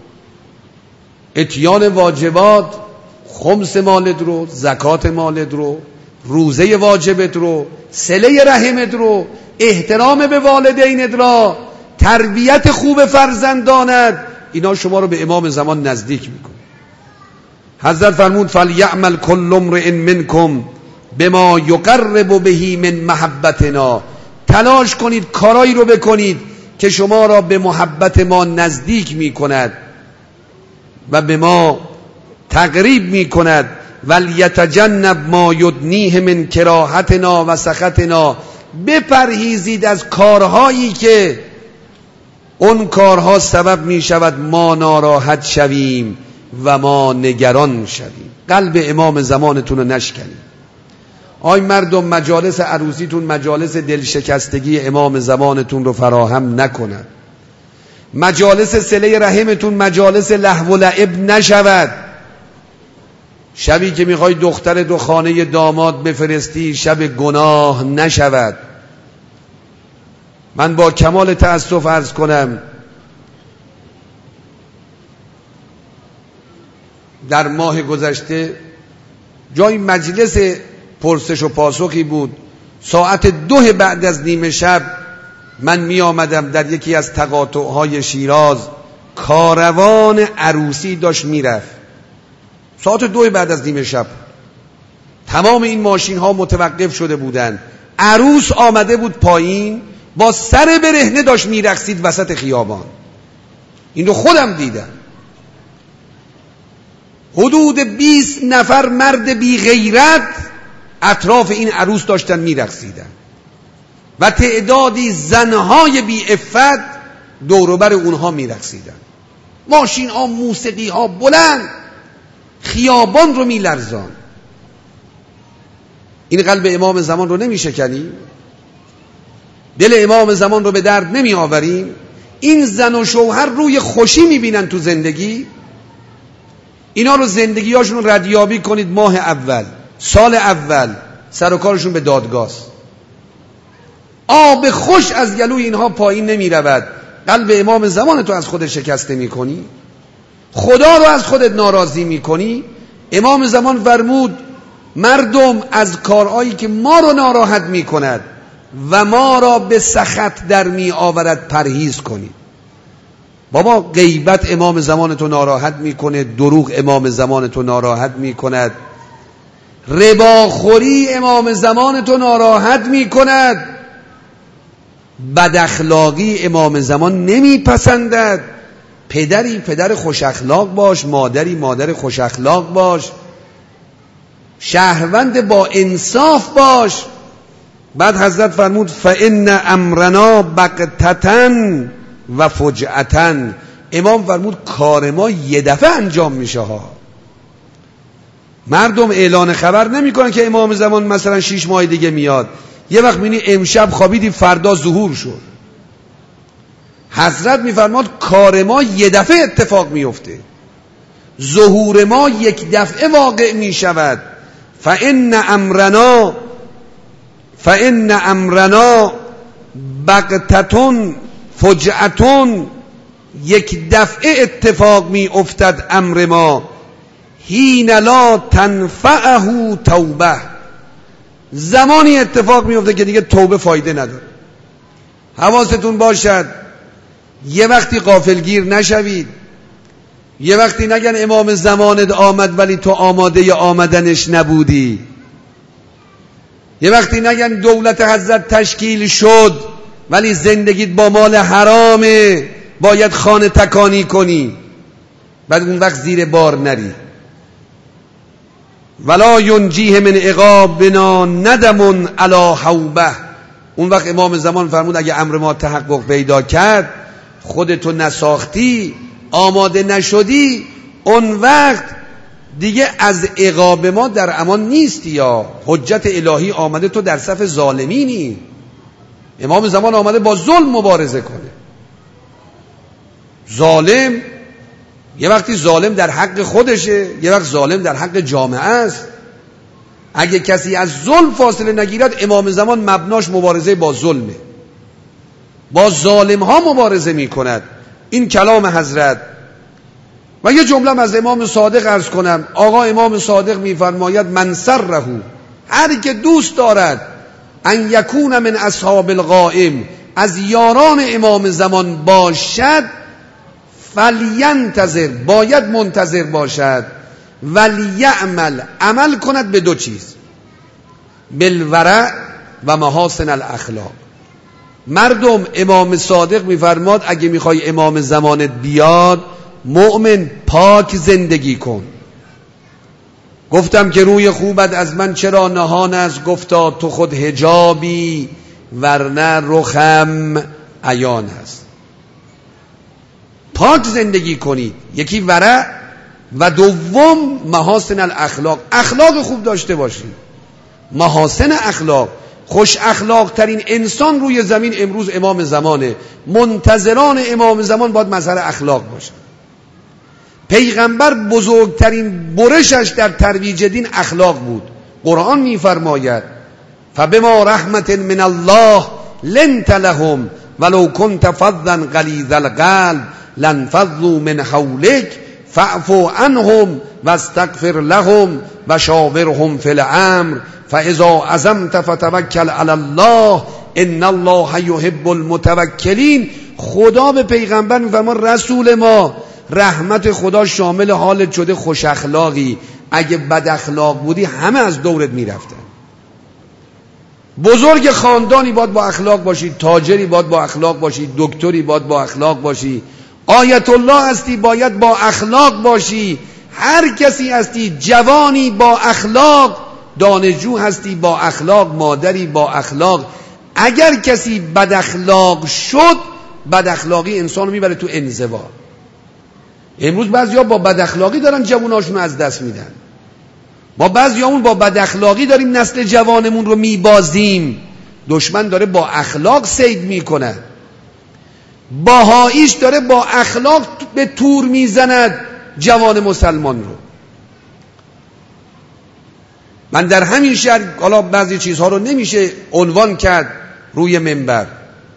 اتیان واجبات، خمس مالت رو، زکات مالت رو، روزه واجبت رو، صله رحمت رو، احترام به والدینت را، تربیت خوب فرزندانت، اینا شما رو به امام زمان نزدیک میکنه. حضرت فرمود فلیعمل کل امرئ منکم بما یقرب بهی من محبتنا، تلاش کنید کارایی رو بکنید که شما را به محبت ما نزدیک میکند و به ما تقریب میکند. ولیتجنب ما یدنیه من کراهتنا و سخطنا، بپرهیزید از کارهایی که اون کارها سبب میشود ما ناراحت شویم و ما نگران شویم. قلب امام زمانتون رو نشکنید. آی مردم، مجالس عروسیتون مجالس دلشکستگی امام زمانتون رو فراهم نکند. مجالس صله رحمتون مجالس لهو و لعب نشود. شبی که میخوای دختر دو خانه داماد بفرستی شب گناه نشود. من با کمال تأسف عرض کنم در ماه گذشته جای مجلس پرسش و پاسخی بود، ساعت 2 بعد از نیمه شب من می آمدم در یکی از تقاطعهای شیراز، کاروان عروسی داشت میرفت. ساعت 2 بعد از نیمه شب تمام این ماشین ها متوقف شده بودند. عروس آمده بود پایین با سر برهنه داشت میرقصید وسط خیابان. این رو خودم دیدم. حدود 20 نفر مرد بی غیرت اطراف این عروس داشتن میرقصیدن و تعدادی زنهای بی عفت دوروبر اونها میرقصیدن. ماشین ها، موسیقی ها بلند، خیابان رو میلرزان. این قلب امام زمان رو نمیشکنیم؟ دل امام زمان رو به درد نمی آوریم؟ این زن و شوهر روی خوشی میبینن تو زندگی. اینا رو زندگیاشون ردیابی کنید ماه اول، سال اول، سر و کارشون به دادگاه. آب خوش از گلوی اینها پایین نمی رود. قلب امام زمان تو از خودت شکسته می کنی؟ خدا رو از خودت ناراضی می کنی؟ امام زمان فرمود مردم از کارهایی که ما رو ناراحت می کند و ما را به سخط در می آورد پرهیز کنید. بابا غیبت امام زمان تو ناراحت می کنه، دروغ امام زمان تو ناراحت می کند، رباخوری امام زمان تو ناراحت می کند، بد اخلاقی امام زمان نمی پسندد. پدری پدر خوش اخلاق باش، مادری مادر خوش اخلاق باش، شهروند با انصاف باش. بعد حضرت فرمود فإن امرنا بغتةً و فجعةً. امام فرمود کار ما یه دفعه انجام میشه ها. مردم اعلان خبر نمیکنن که امام زمان مثلا 6 ماه دیگه میاد. یه وقت میبینی امشب خوابیدی فردا ظهور شد. حضرت میفرماد کار ما یه دفعه اتفاق میفته، ظهور ما یک دفعه واقع میشود. فإن امرنا بغتة فجعة. یک دفعه اتفاق می افتد امر ما. حین لا تنفعه توبه. زمانی اتفاق می افته که دیگه توبه فایده نداره. حواستون باشد یه وقتی غافلگیر نشوید. یه وقتی نگن امام زمانت آمد ولی تو آماده آمدنش نبودی. یه وقتی نگن دولت حضرت تشکیل شد ولی زندگیت با مال حرامه، باید خانه تکانی کنی. بعد اون وقت زیر بار نری. ولا ینجیه من عقابنا ندم علی حوبه. اون وقت امام زمان فرمود اگه امر ما تحقق پیدا کرد، خودتو نساختی، آماده نشدی، اون وقت دیگه از عقاب ما در امان نیستی. یا حجت الهی آمده تو در صف ظالمینی. امام زمان آمده با ظلم مبارزه کنه. ظالم یه وقتی ظالم در حق خودشه، یه وقت ظالم در حق جامعه است. اگه کسی از ظلم فاصله نگیرد، امام زمان مبناش مبارزه با ظلمه، با ظالم ها مبارزه می کند. این کلام حضرت. و یه جمله از امام صادق عرض کنم. آقا امام صادق میفرماید من سره، هر که دوست دارد ان یکون من اصحاب القائم، از یاران امام زمان باشد، فلینتظر، باید منتظر باشد، ولیعمل، عمل کند به 2 چیز، بالورع و محاسن الاخلاق. مردم امام صادق میفرماد اگه میخوای امام زمانت بیاد، مؤمن پاک زندگی کن. گفتم که روی خوبت از من چرا نهان است؟ گفتا تو خود حجابی ورنه رخم عیان است. پاک زندگی کنید. یکی ورع و دوم محاسن الاخلاق. اخلاق خوب داشته باشید. محاسن اخلاق. خوش اخلاق ترین انسان روی زمین امروز امام زمانه. منتظران امام زمان باید مظهر اخلاق باشن. پیغمبر بزرگترین برشش در ترویج دین اخلاق بود. قرآن میفرماید فبما رحمت من الله لنت لهم ولو كنت فظا غلیظ القلب لانفضوا من حولك فاعف عنهم واستغفر لهم وشاورهم في الامر فاذا عزمت فتوکل علی الله ان الله يحب المتوکلین. خدا به پیغمبر میفرماید رسول ما، رحمت خدا شامل حالت شده خوش اخلاقی، اگه بد اخلاق بودی همه از دورت میرفتن. بزرگ خاندانی باید با اخلاق باشی، تاجری باید با اخلاق باشی، دکتری باید با اخلاق باشی، آیت الله هستی باید با اخلاق باشی، هر کسی هستی، جوانی با اخلاق، دانشجو هستی با اخلاق، مادری با اخلاق. اگر کسی بد اخلاق شد، بد اخلاقی انسانو میبره تو انزوا. امروز بعضیا با بد اخلاقی دارن جواناشون از دست میدن. ما بعضیامون با بد اخلاقی داریم نسل جوانمون رو میبازیم. دشمن داره با اخلاق صید میکنه. بهائیش داره با اخلاق به تور میزند جوان مسلمان رو. من در همین شهر، حالا بعضی چیزها رو نمیشه عنوان کرد روی منبر،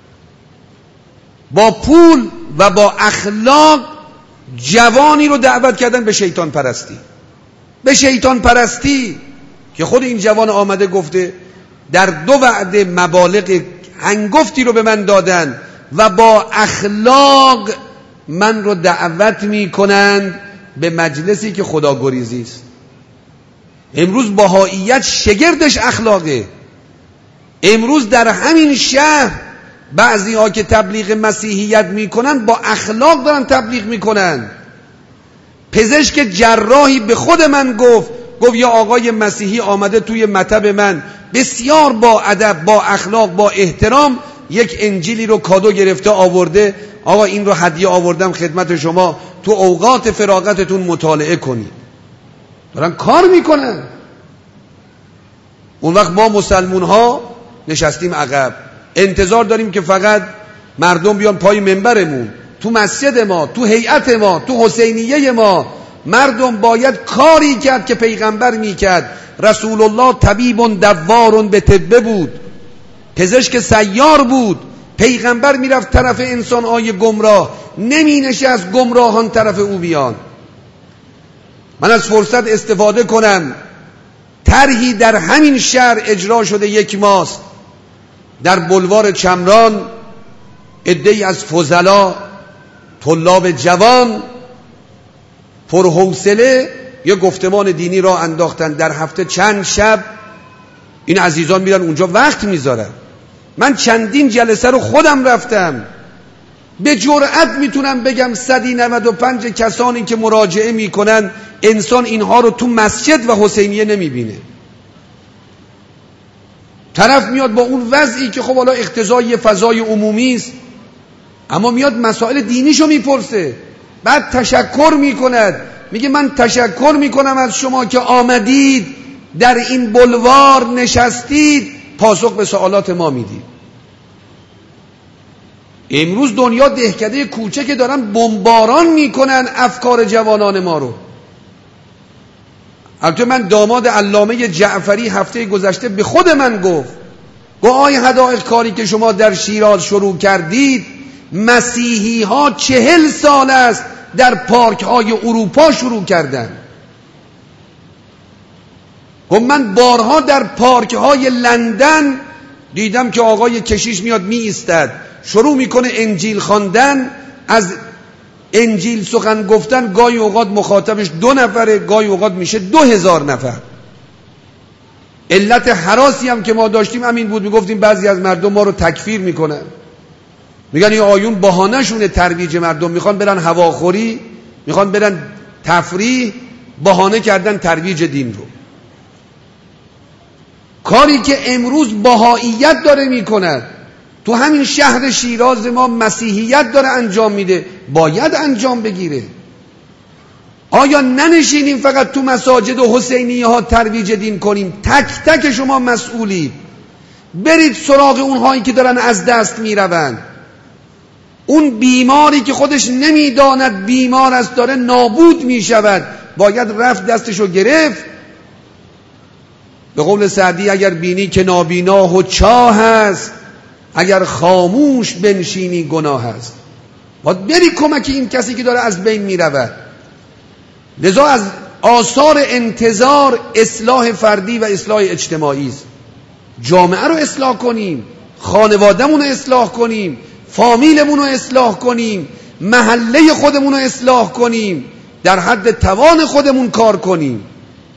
با پول و با اخلاق جوانی رو دعوت کردن به شیطان پرستی. به شیطان پرستی که خود این جوان آمده گفته در 2 وعده مبالغ هنگفتی رو به من دادن و با اخلاق من رو دعوت می کنند به مجلسی که خداگریزی است. امروز بهائیت شگردش اخلاقه. امروز در همین شهر بعضی ها که تبلیغ مسیحیت میکنن با اخلاق دارن تبلیغ میکنن. پزشک جراحی به خود من گفت یا آقای مسیحی آمده توی مطب من بسیار با ادب، با اخلاق، با احترام یک انجیلی رو کادو گرفته آورده، آقا این رو هدیه آوردم خدمت شما، تو اوقات فراغتتون مطالعه کنید. دارن کار میکنن. اون وقت ما مسلمون ها نشستیم عقب، انتظار داریم که فقط مردم بیان پای منبرمون، تو مسجد ما، تو هیئت ما، تو حسینیه ما. مردم باید کاری کرد که پیغمبر میکرد. رسول الله طبیب دوار به طب بود، پزشک سیار بود. پیغمبر میرفت طرف انسان‌های گمراه، نمی نشست گمراهان طرف او بیان. من از فرصت استفاده کنم، طرحی در همین شهر اجرا شده 1 ماست. در بلوار چمران عده‌ای از فضلا، طلاب جوان پرحوصله یه گفتمان دینی را انداختن. در هفته چند شب این عزیزان میرن اونجا وقت میذارن. من چندین جلسه رو خودم رفتم. به جرئت میتونم بگم 195 کسانی که مراجعه میکنن انسان اینها رو تو مسجد و حسینیه نمیبینه. طرف میاد با اون وضعی که خب حالا اقتضای فضای عمومی است، اما میاد مسائل دینیشو میپرسه، بعد تشکر میکند، میگه من تشکر میکنم از شما که آمدید در این بلوار نشستید پاسخ به سوالات ما میدید. امروز دنیا دهکده کوچه که دارن بمباران میکنن افکار جوانان ما رو. البته من داماد علامه جعفری هفته گذشته به خود من گفت آی حدائق کاری که شما در شیراز شروع کردید، مسیحی ها 40 سال است در پارک های اروپا شروع کردن. من بارها در پارک های لندن دیدم که آقای کشیش میاد می ایستد، شروع میکنه انجیل خواندن، از انجیل سخن گفتن، گاهی اوقات مخاطبش 2 نفره، گاهی اوقات میشه 2000 نفر. علت هراسی هم که ما داشتیم همین بود، میگفتیم بعضی از مردم ما رو تکفیر میکنن، میگن این آیون بهانه‌شونه ترویج مردم، میخوان برن هواخوری، میخوان برن تفریح، بهانه کردن ترویج دین رو. کاری که امروز بهائیت داره میکند تو همین شهر شیراز ما، مسیحیت داره انجام میده، باید انجام بگیره. آیا ننشینیم فقط تو مساجد و حسینیه ها ترویج دین کنیم؟ تک تک شما مسئولی، برید سراغ اونهایی که دارن از دست میروند. اون بیماری که خودش نمیداند بیمار است داره نابود میشود، باید رفت دستشو گرفت. به قول سعدی اگر بینی که نابینا و چاه است، اگر خاموش بنشینی گناه است. باید بری کمک این کسی که داره از بین میرود. لذا از آثار انتظار اصلاح فردی و اصلاح اجتماعی است. جامعه رو اصلاح کنیم، خانواده‌مون رو اصلاح کنیم، فامیلمون رو اصلاح کنیم، محله خودمون رو اصلاح کنیم، در حد توان خودمون کار کنیم.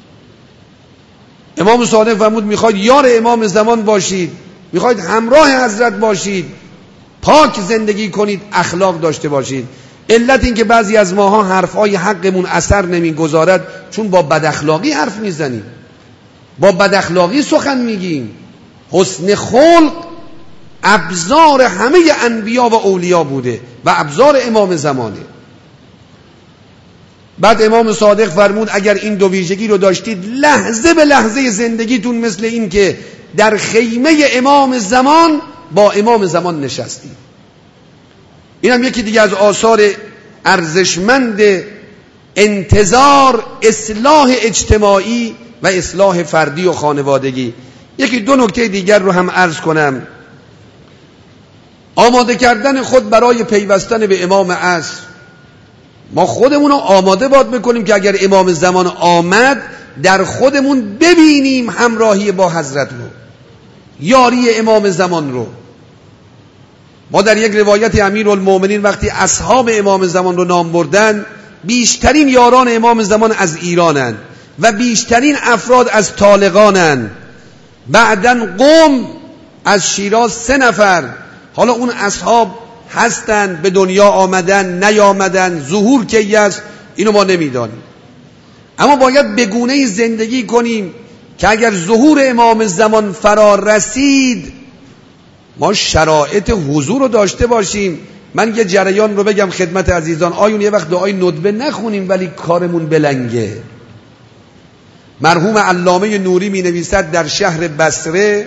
امام صادق فرمود میخواید یار امام زمان باشید، میخواید همراه حضرت باشید، پاک زندگی کنید، اخلاق داشته باشید. علت این که بعضی از ماها حرفای حقمون اثر نمیگذارد چون با بد اخلاقی حرف میزنیم، با بد اخلاقی سخن میگیم. حسن خلق ابزار همه انبیا و اولیا بوده و ابزار امام زمانه. بعد امام صادق فرمود اگر این دو ویژگی رو داشتید لحظه به لحظه زندگیتون مثل این که در خیمه امام زمان با امام زمان نشستید. این هم یکی دیگه از آثار ارزشمند انتظار اصلاح اجتماعی و اصلاح فردی و خانوادگی. یکی دو نکته دیگر رو هم عرض کنم. آماده کردن خود برای پیوستن به امام عصر. ما خودمون رو آماده باید بکنیم که اگر امام زمان آمد در خودمون ببینیم همراهی با حضرت رو، یاری امام زمان رو. ما در یک روایت امیرالمومنین وقتی اصحاب امام زمان رو نام بردن، بیشترین یاران امام زمان از ایرانن و بیشترین افراد از طالقانن. بعدن قوم از شیراز 3 نفر. حالا اون اصحاب هستن، به دنیا آمدن نیامدن، ظهور کی است اینو ما نمیدانیم، اما باید به گونه‌ای زندگی کنیم که اگر ظهور امام زمان فرا رسید ما شرایط حضور رو داشته باشیم. من یه جریان رو بگم خدمت عزیزان. آیون یه وقت دعای ندبه نخونیم ولی کارمون بلنگه. مرحوم علامه نوری می نویسد در شهر بصره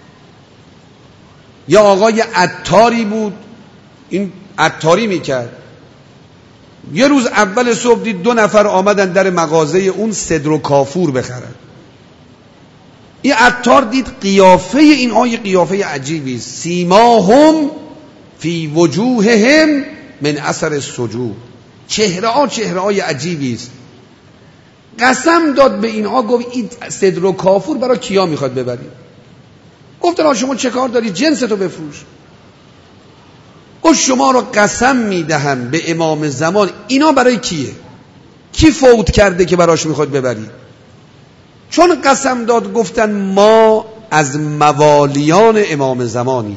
یا آقای عطاری بود، این عطاری میکرد. یه روز اول صبح دید 2 نفر آمدن در مغازه اون صدر و کافور بخرن. این عطار دید قیافه این آیه قیافه عجیبی است. سیماهم فی وجوههم من اثر السجود. چهره های عجیبی است. قسم داد به اینها، گفت این صدر و کافور برای کیا میخواد ببرید؟ گفتن شما چه کار داری؟ جنستو بفروش. گفت شما رو قسم میدهم به امام زمان اینا برای کیه؟ کی فوت کرده که براش میخواد ببرید؟ چون قسم داد گفتن ما از موالیان امام زمانی،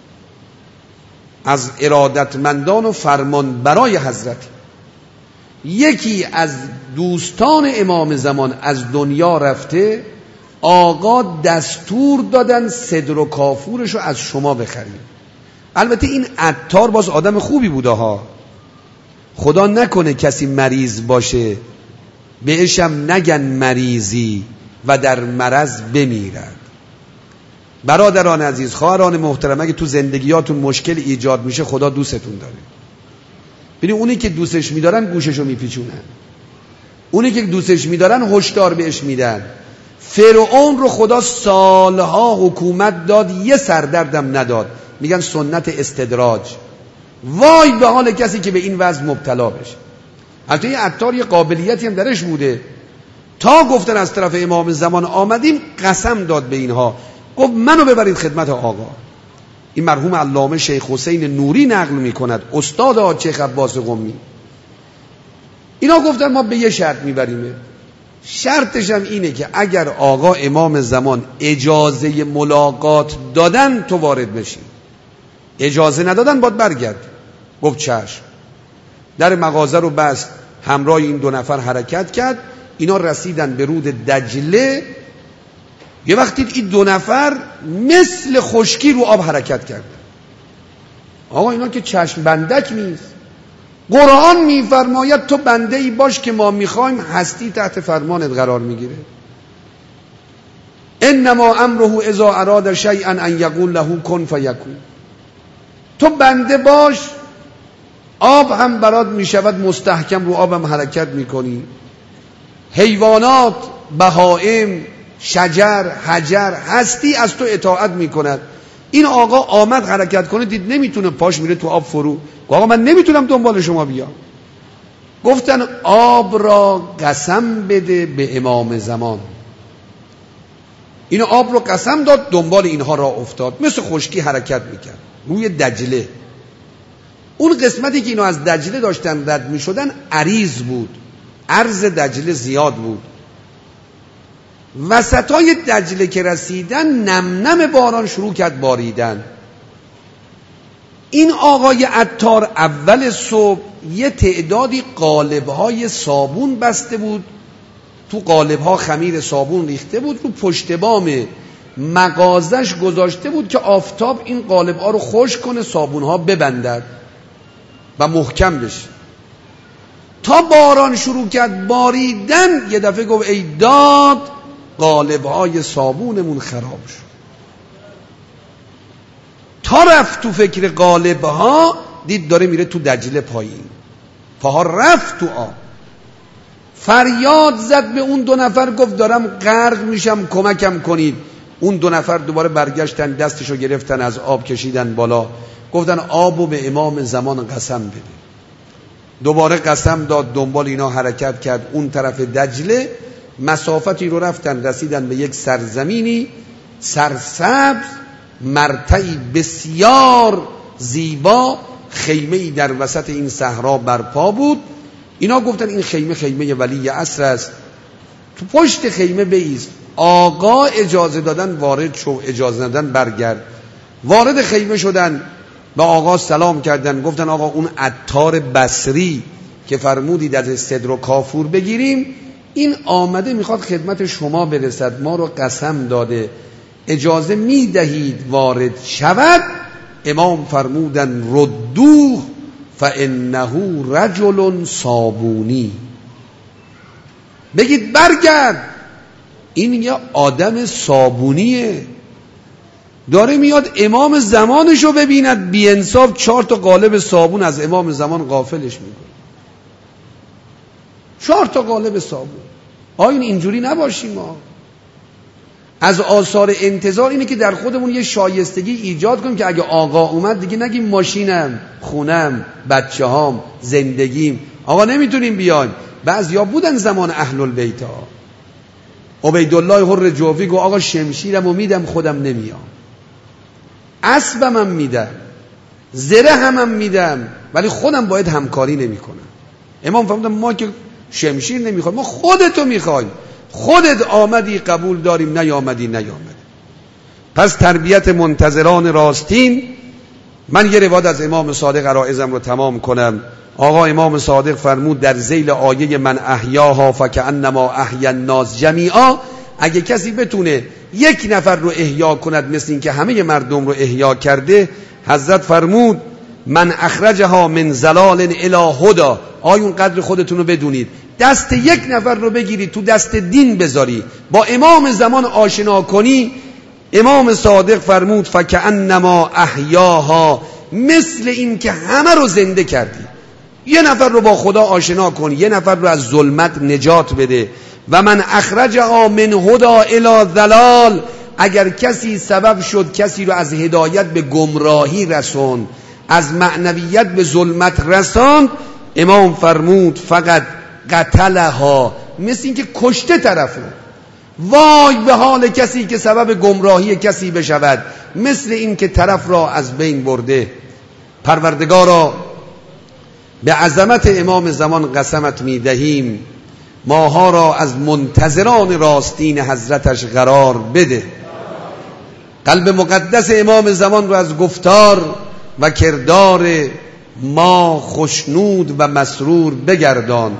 از ارادتمندان و فرمان برای حضرت. یکی از دوستان امام زمان از دنیا رفته، آقا دستور دادن صدر و کافورش رو از شما بخریم. البته این عطار باز آدم خوبی بوده ها، خدا نکنه کسی مریض باشه بهشم نگن مریضی و در مرض بمیرد. برادران عزیز، خواهران محترم، اگه تو زندگیاتون مشکل ایجاد میشه خدا دوستتون داره. ببین اونی که دوستش میدارن گوششو میپیچونن، اونی که دوستش میدارن هشدار بهش میدن. فرعون رو خدا سالها حکومت داد، یه سردردم نداد. میگن سنت استدراج. وای به حال کسی که به این وضع مبتلا بشه. البته این عطار یه قابلیتی هم درش بوده، تا گفتن از طرف امام زمان آمدیم قسم داد به اینها، گفت منو ببرید خدمت آقا. این مرحوم علامه شیخ حسین نوری نقل میکند، استاد آقا شیخ عباس قمی. اینا گفتن ما به یه شرط میبریم، شرطش هم اینه که اگر آقا امام زمان اجازه ملاقات دادن تو وارد بشی، اجازه ندادن باید برگرد. گفت چشم. در مغازه رو بست، همراه این 2 نفر حرکت کرد. اینا رسیدن به رود دجله. یه وقتی این 2 نفر مثل خشکی رو آب حرکت کردن. آقا اینا که چشم بندک نیست. قرآن میفرماید تو بنده ای باش که ما میخوایم هستی تحت فرمانت قرار میگیره. انما امره اذا اراد شیئا ان یقول له کن فیکون. تو بنده باش، آب هم برات میشود مستحکم، رو آب هم حرکت میکنی. حیوانات، بهائم، شجر، حجر، هستی از تو اطاعت میکند. این آقا آمد حرکت کنه، دید نمیتونه، پاش میره تو آب فرو. آقا من نمیتونم دنبال شما بیام. گفتن آب را قسم بده به امام زمان. این آب رو قسم داد، دنبال اینها را افتاد، مثل خشکی حرکت میکرد روی دجله. اون قسمتی که اینو از دجله داشتن رد میشدن عریض بود، عرض دجله زیاد بود. وسطای دجله که رسیدن نم نم باران شروع کرد باریدن. این آقای عطار اول صبح یه تعدادی قالب‌های صابون بسته بود، تو قالب‌ها خمیر صابون ریخته بود، رو پشت بام مغازش گذاشته بود که آفتاب این قالب‌ها رو خشک کنه، صابون‌ها ببندد و محکم بشه. تا باران شروع کرد باریدن یه دفعه گفت ای داد، قالب‌های صابونمون خراب شد. تا رفت تو فکر قالب‌ها دید داره میره تو دجله پایین، پاها رفت تو آب، فریاد زد به اون 2 نفر گفت دارم غرق میشم کمکم کنید. اون 2 نفر دوباره برگشتن دستشو گرفتن از آب کشیدن بالا، گفتن آبو به امام زمان قسم بده. دوباره قسم داد، دنبال اینا حرکت کرد. اون طرف دجله مسافتی رو رفتن، رسیدن به یک سرزمینی سرسبز، مرتعی بسیار زیبا، خیمه‌ای در وسط این صحرا برپا بود. اینا گفتن این خیمه ولی عصر است، تو پشت خیمه بایست. آقا اجازه دادن وارد شو، اجازه ندادن برگرد. وارد خیمه شدن، با آقا سلام کردن، گفتن آقا اون عطار بصری که فرمودید از صدر و کافور بگیریم، این آمده میخواد خدمت شما برسد، ما رو قسم داده، اجازه میدهید وارد شود؟ امام فرمودن ردوه فانه رجل صابونی، بگید برگرد، این یه آدم صابونیه، داره میاد امام زمانشو ببیند، بی انصاف 4 تا قالب صابون از امام زمان غافلش میکنه. 4 تا قالب صابون. آین اینجوری نباشیم ما. از آثار انتظار اینه که در خودمون یه شایستگی ایجاد کنیم که اگه آقا اومد دیگه نگیم ماشینم، خونم، بچه‌هام، زندگیم. آقا نمیتونیم بیایم. بعضیا بودن زمان اهل البیت ها. عبیدالله حر جوفی گفت آقا شمشیرمو میدم خودم نمیام، اسبمم میدم، زره همم میدم، ولی خودم باید همکاری نمیکنم. امام فرمودن ما که شمشیر نمیخوایم، ما خودتو میخوایم، خودت آمدی قبول داریم، نیامدی. پس تربیت منتظران راستین. من یه روایت از امام صادق عرائزم رو تمام کنم. آقا امام صادق فرمود در ذیل آیه من احیاها فکأنما احیا الناس جمیعا، اگه کسی بتونه 1 نفر رو احیا کند مثل این که همه مردم رو احیا کرده، حضرت فرمود من اخرجها من ضلال الی هدی. آیون قدر خودتون رو بدونید، دست 1 نفر رو بگیری تو دست دین بذاری، با امام زمان آشنا کنی، امام صادق فرمود فکأنما احیاها، مثل این که همه رو زنده کردی. 1 نفر رو با خدا آشنا کن، 1 نفر رو از ظلمت نجات بده. و من اخرجها من هدی الی ضلال، اگر کسی سبب شد کسی رو از هدایت به گمراهی رسوند، از معنویت به ظلمت رساند، امام فرمود فقط قتلها، مثل این که کشته طرف رو. وای به حال کسی که سبب گمراهی کسی بشود، مثل این که طرف را از بین برده. پروردگارا به عظمت امام زمان قسمت میدهیم، ماها را از منتظران راستین حضرتش قرار بده. قلب مقدس امام زمان را از گفتار و کردار ما خوشنود و مسرور بگردان.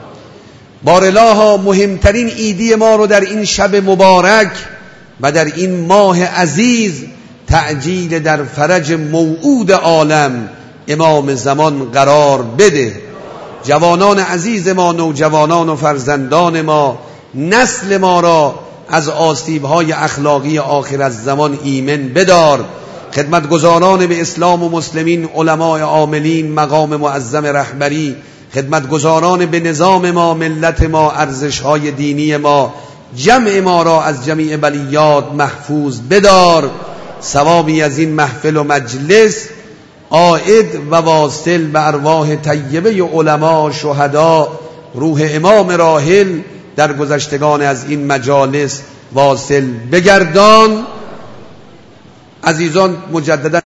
بارالها مهمترین عیدی ما رو در این شب مبارک و در این ماه عزیز تعجیل در فرج موعود عالم امام زمان قرار بده. جوانان عزیز ما، نوجوانان و فرزندان ما، نسل ما را از آسیب‌های اخلاقی آخر الزمان ایمن بدار. خدمتگزاران به اسلام و مسلمین، علماء عاملین، مقام معظم رهبری، خدمتگزاران به نظام ما، ملت ما، ارزش‌های دینی ما، جمع ما را از جمیع بلیات محفوظ بدار. ثوابی از این محفل و مجلس عائد و واصل به ارواح طیبه علما، شهدا، روح امام راحل در گذشتگان از این مجالس واصل بگردان. عزیزان مجددا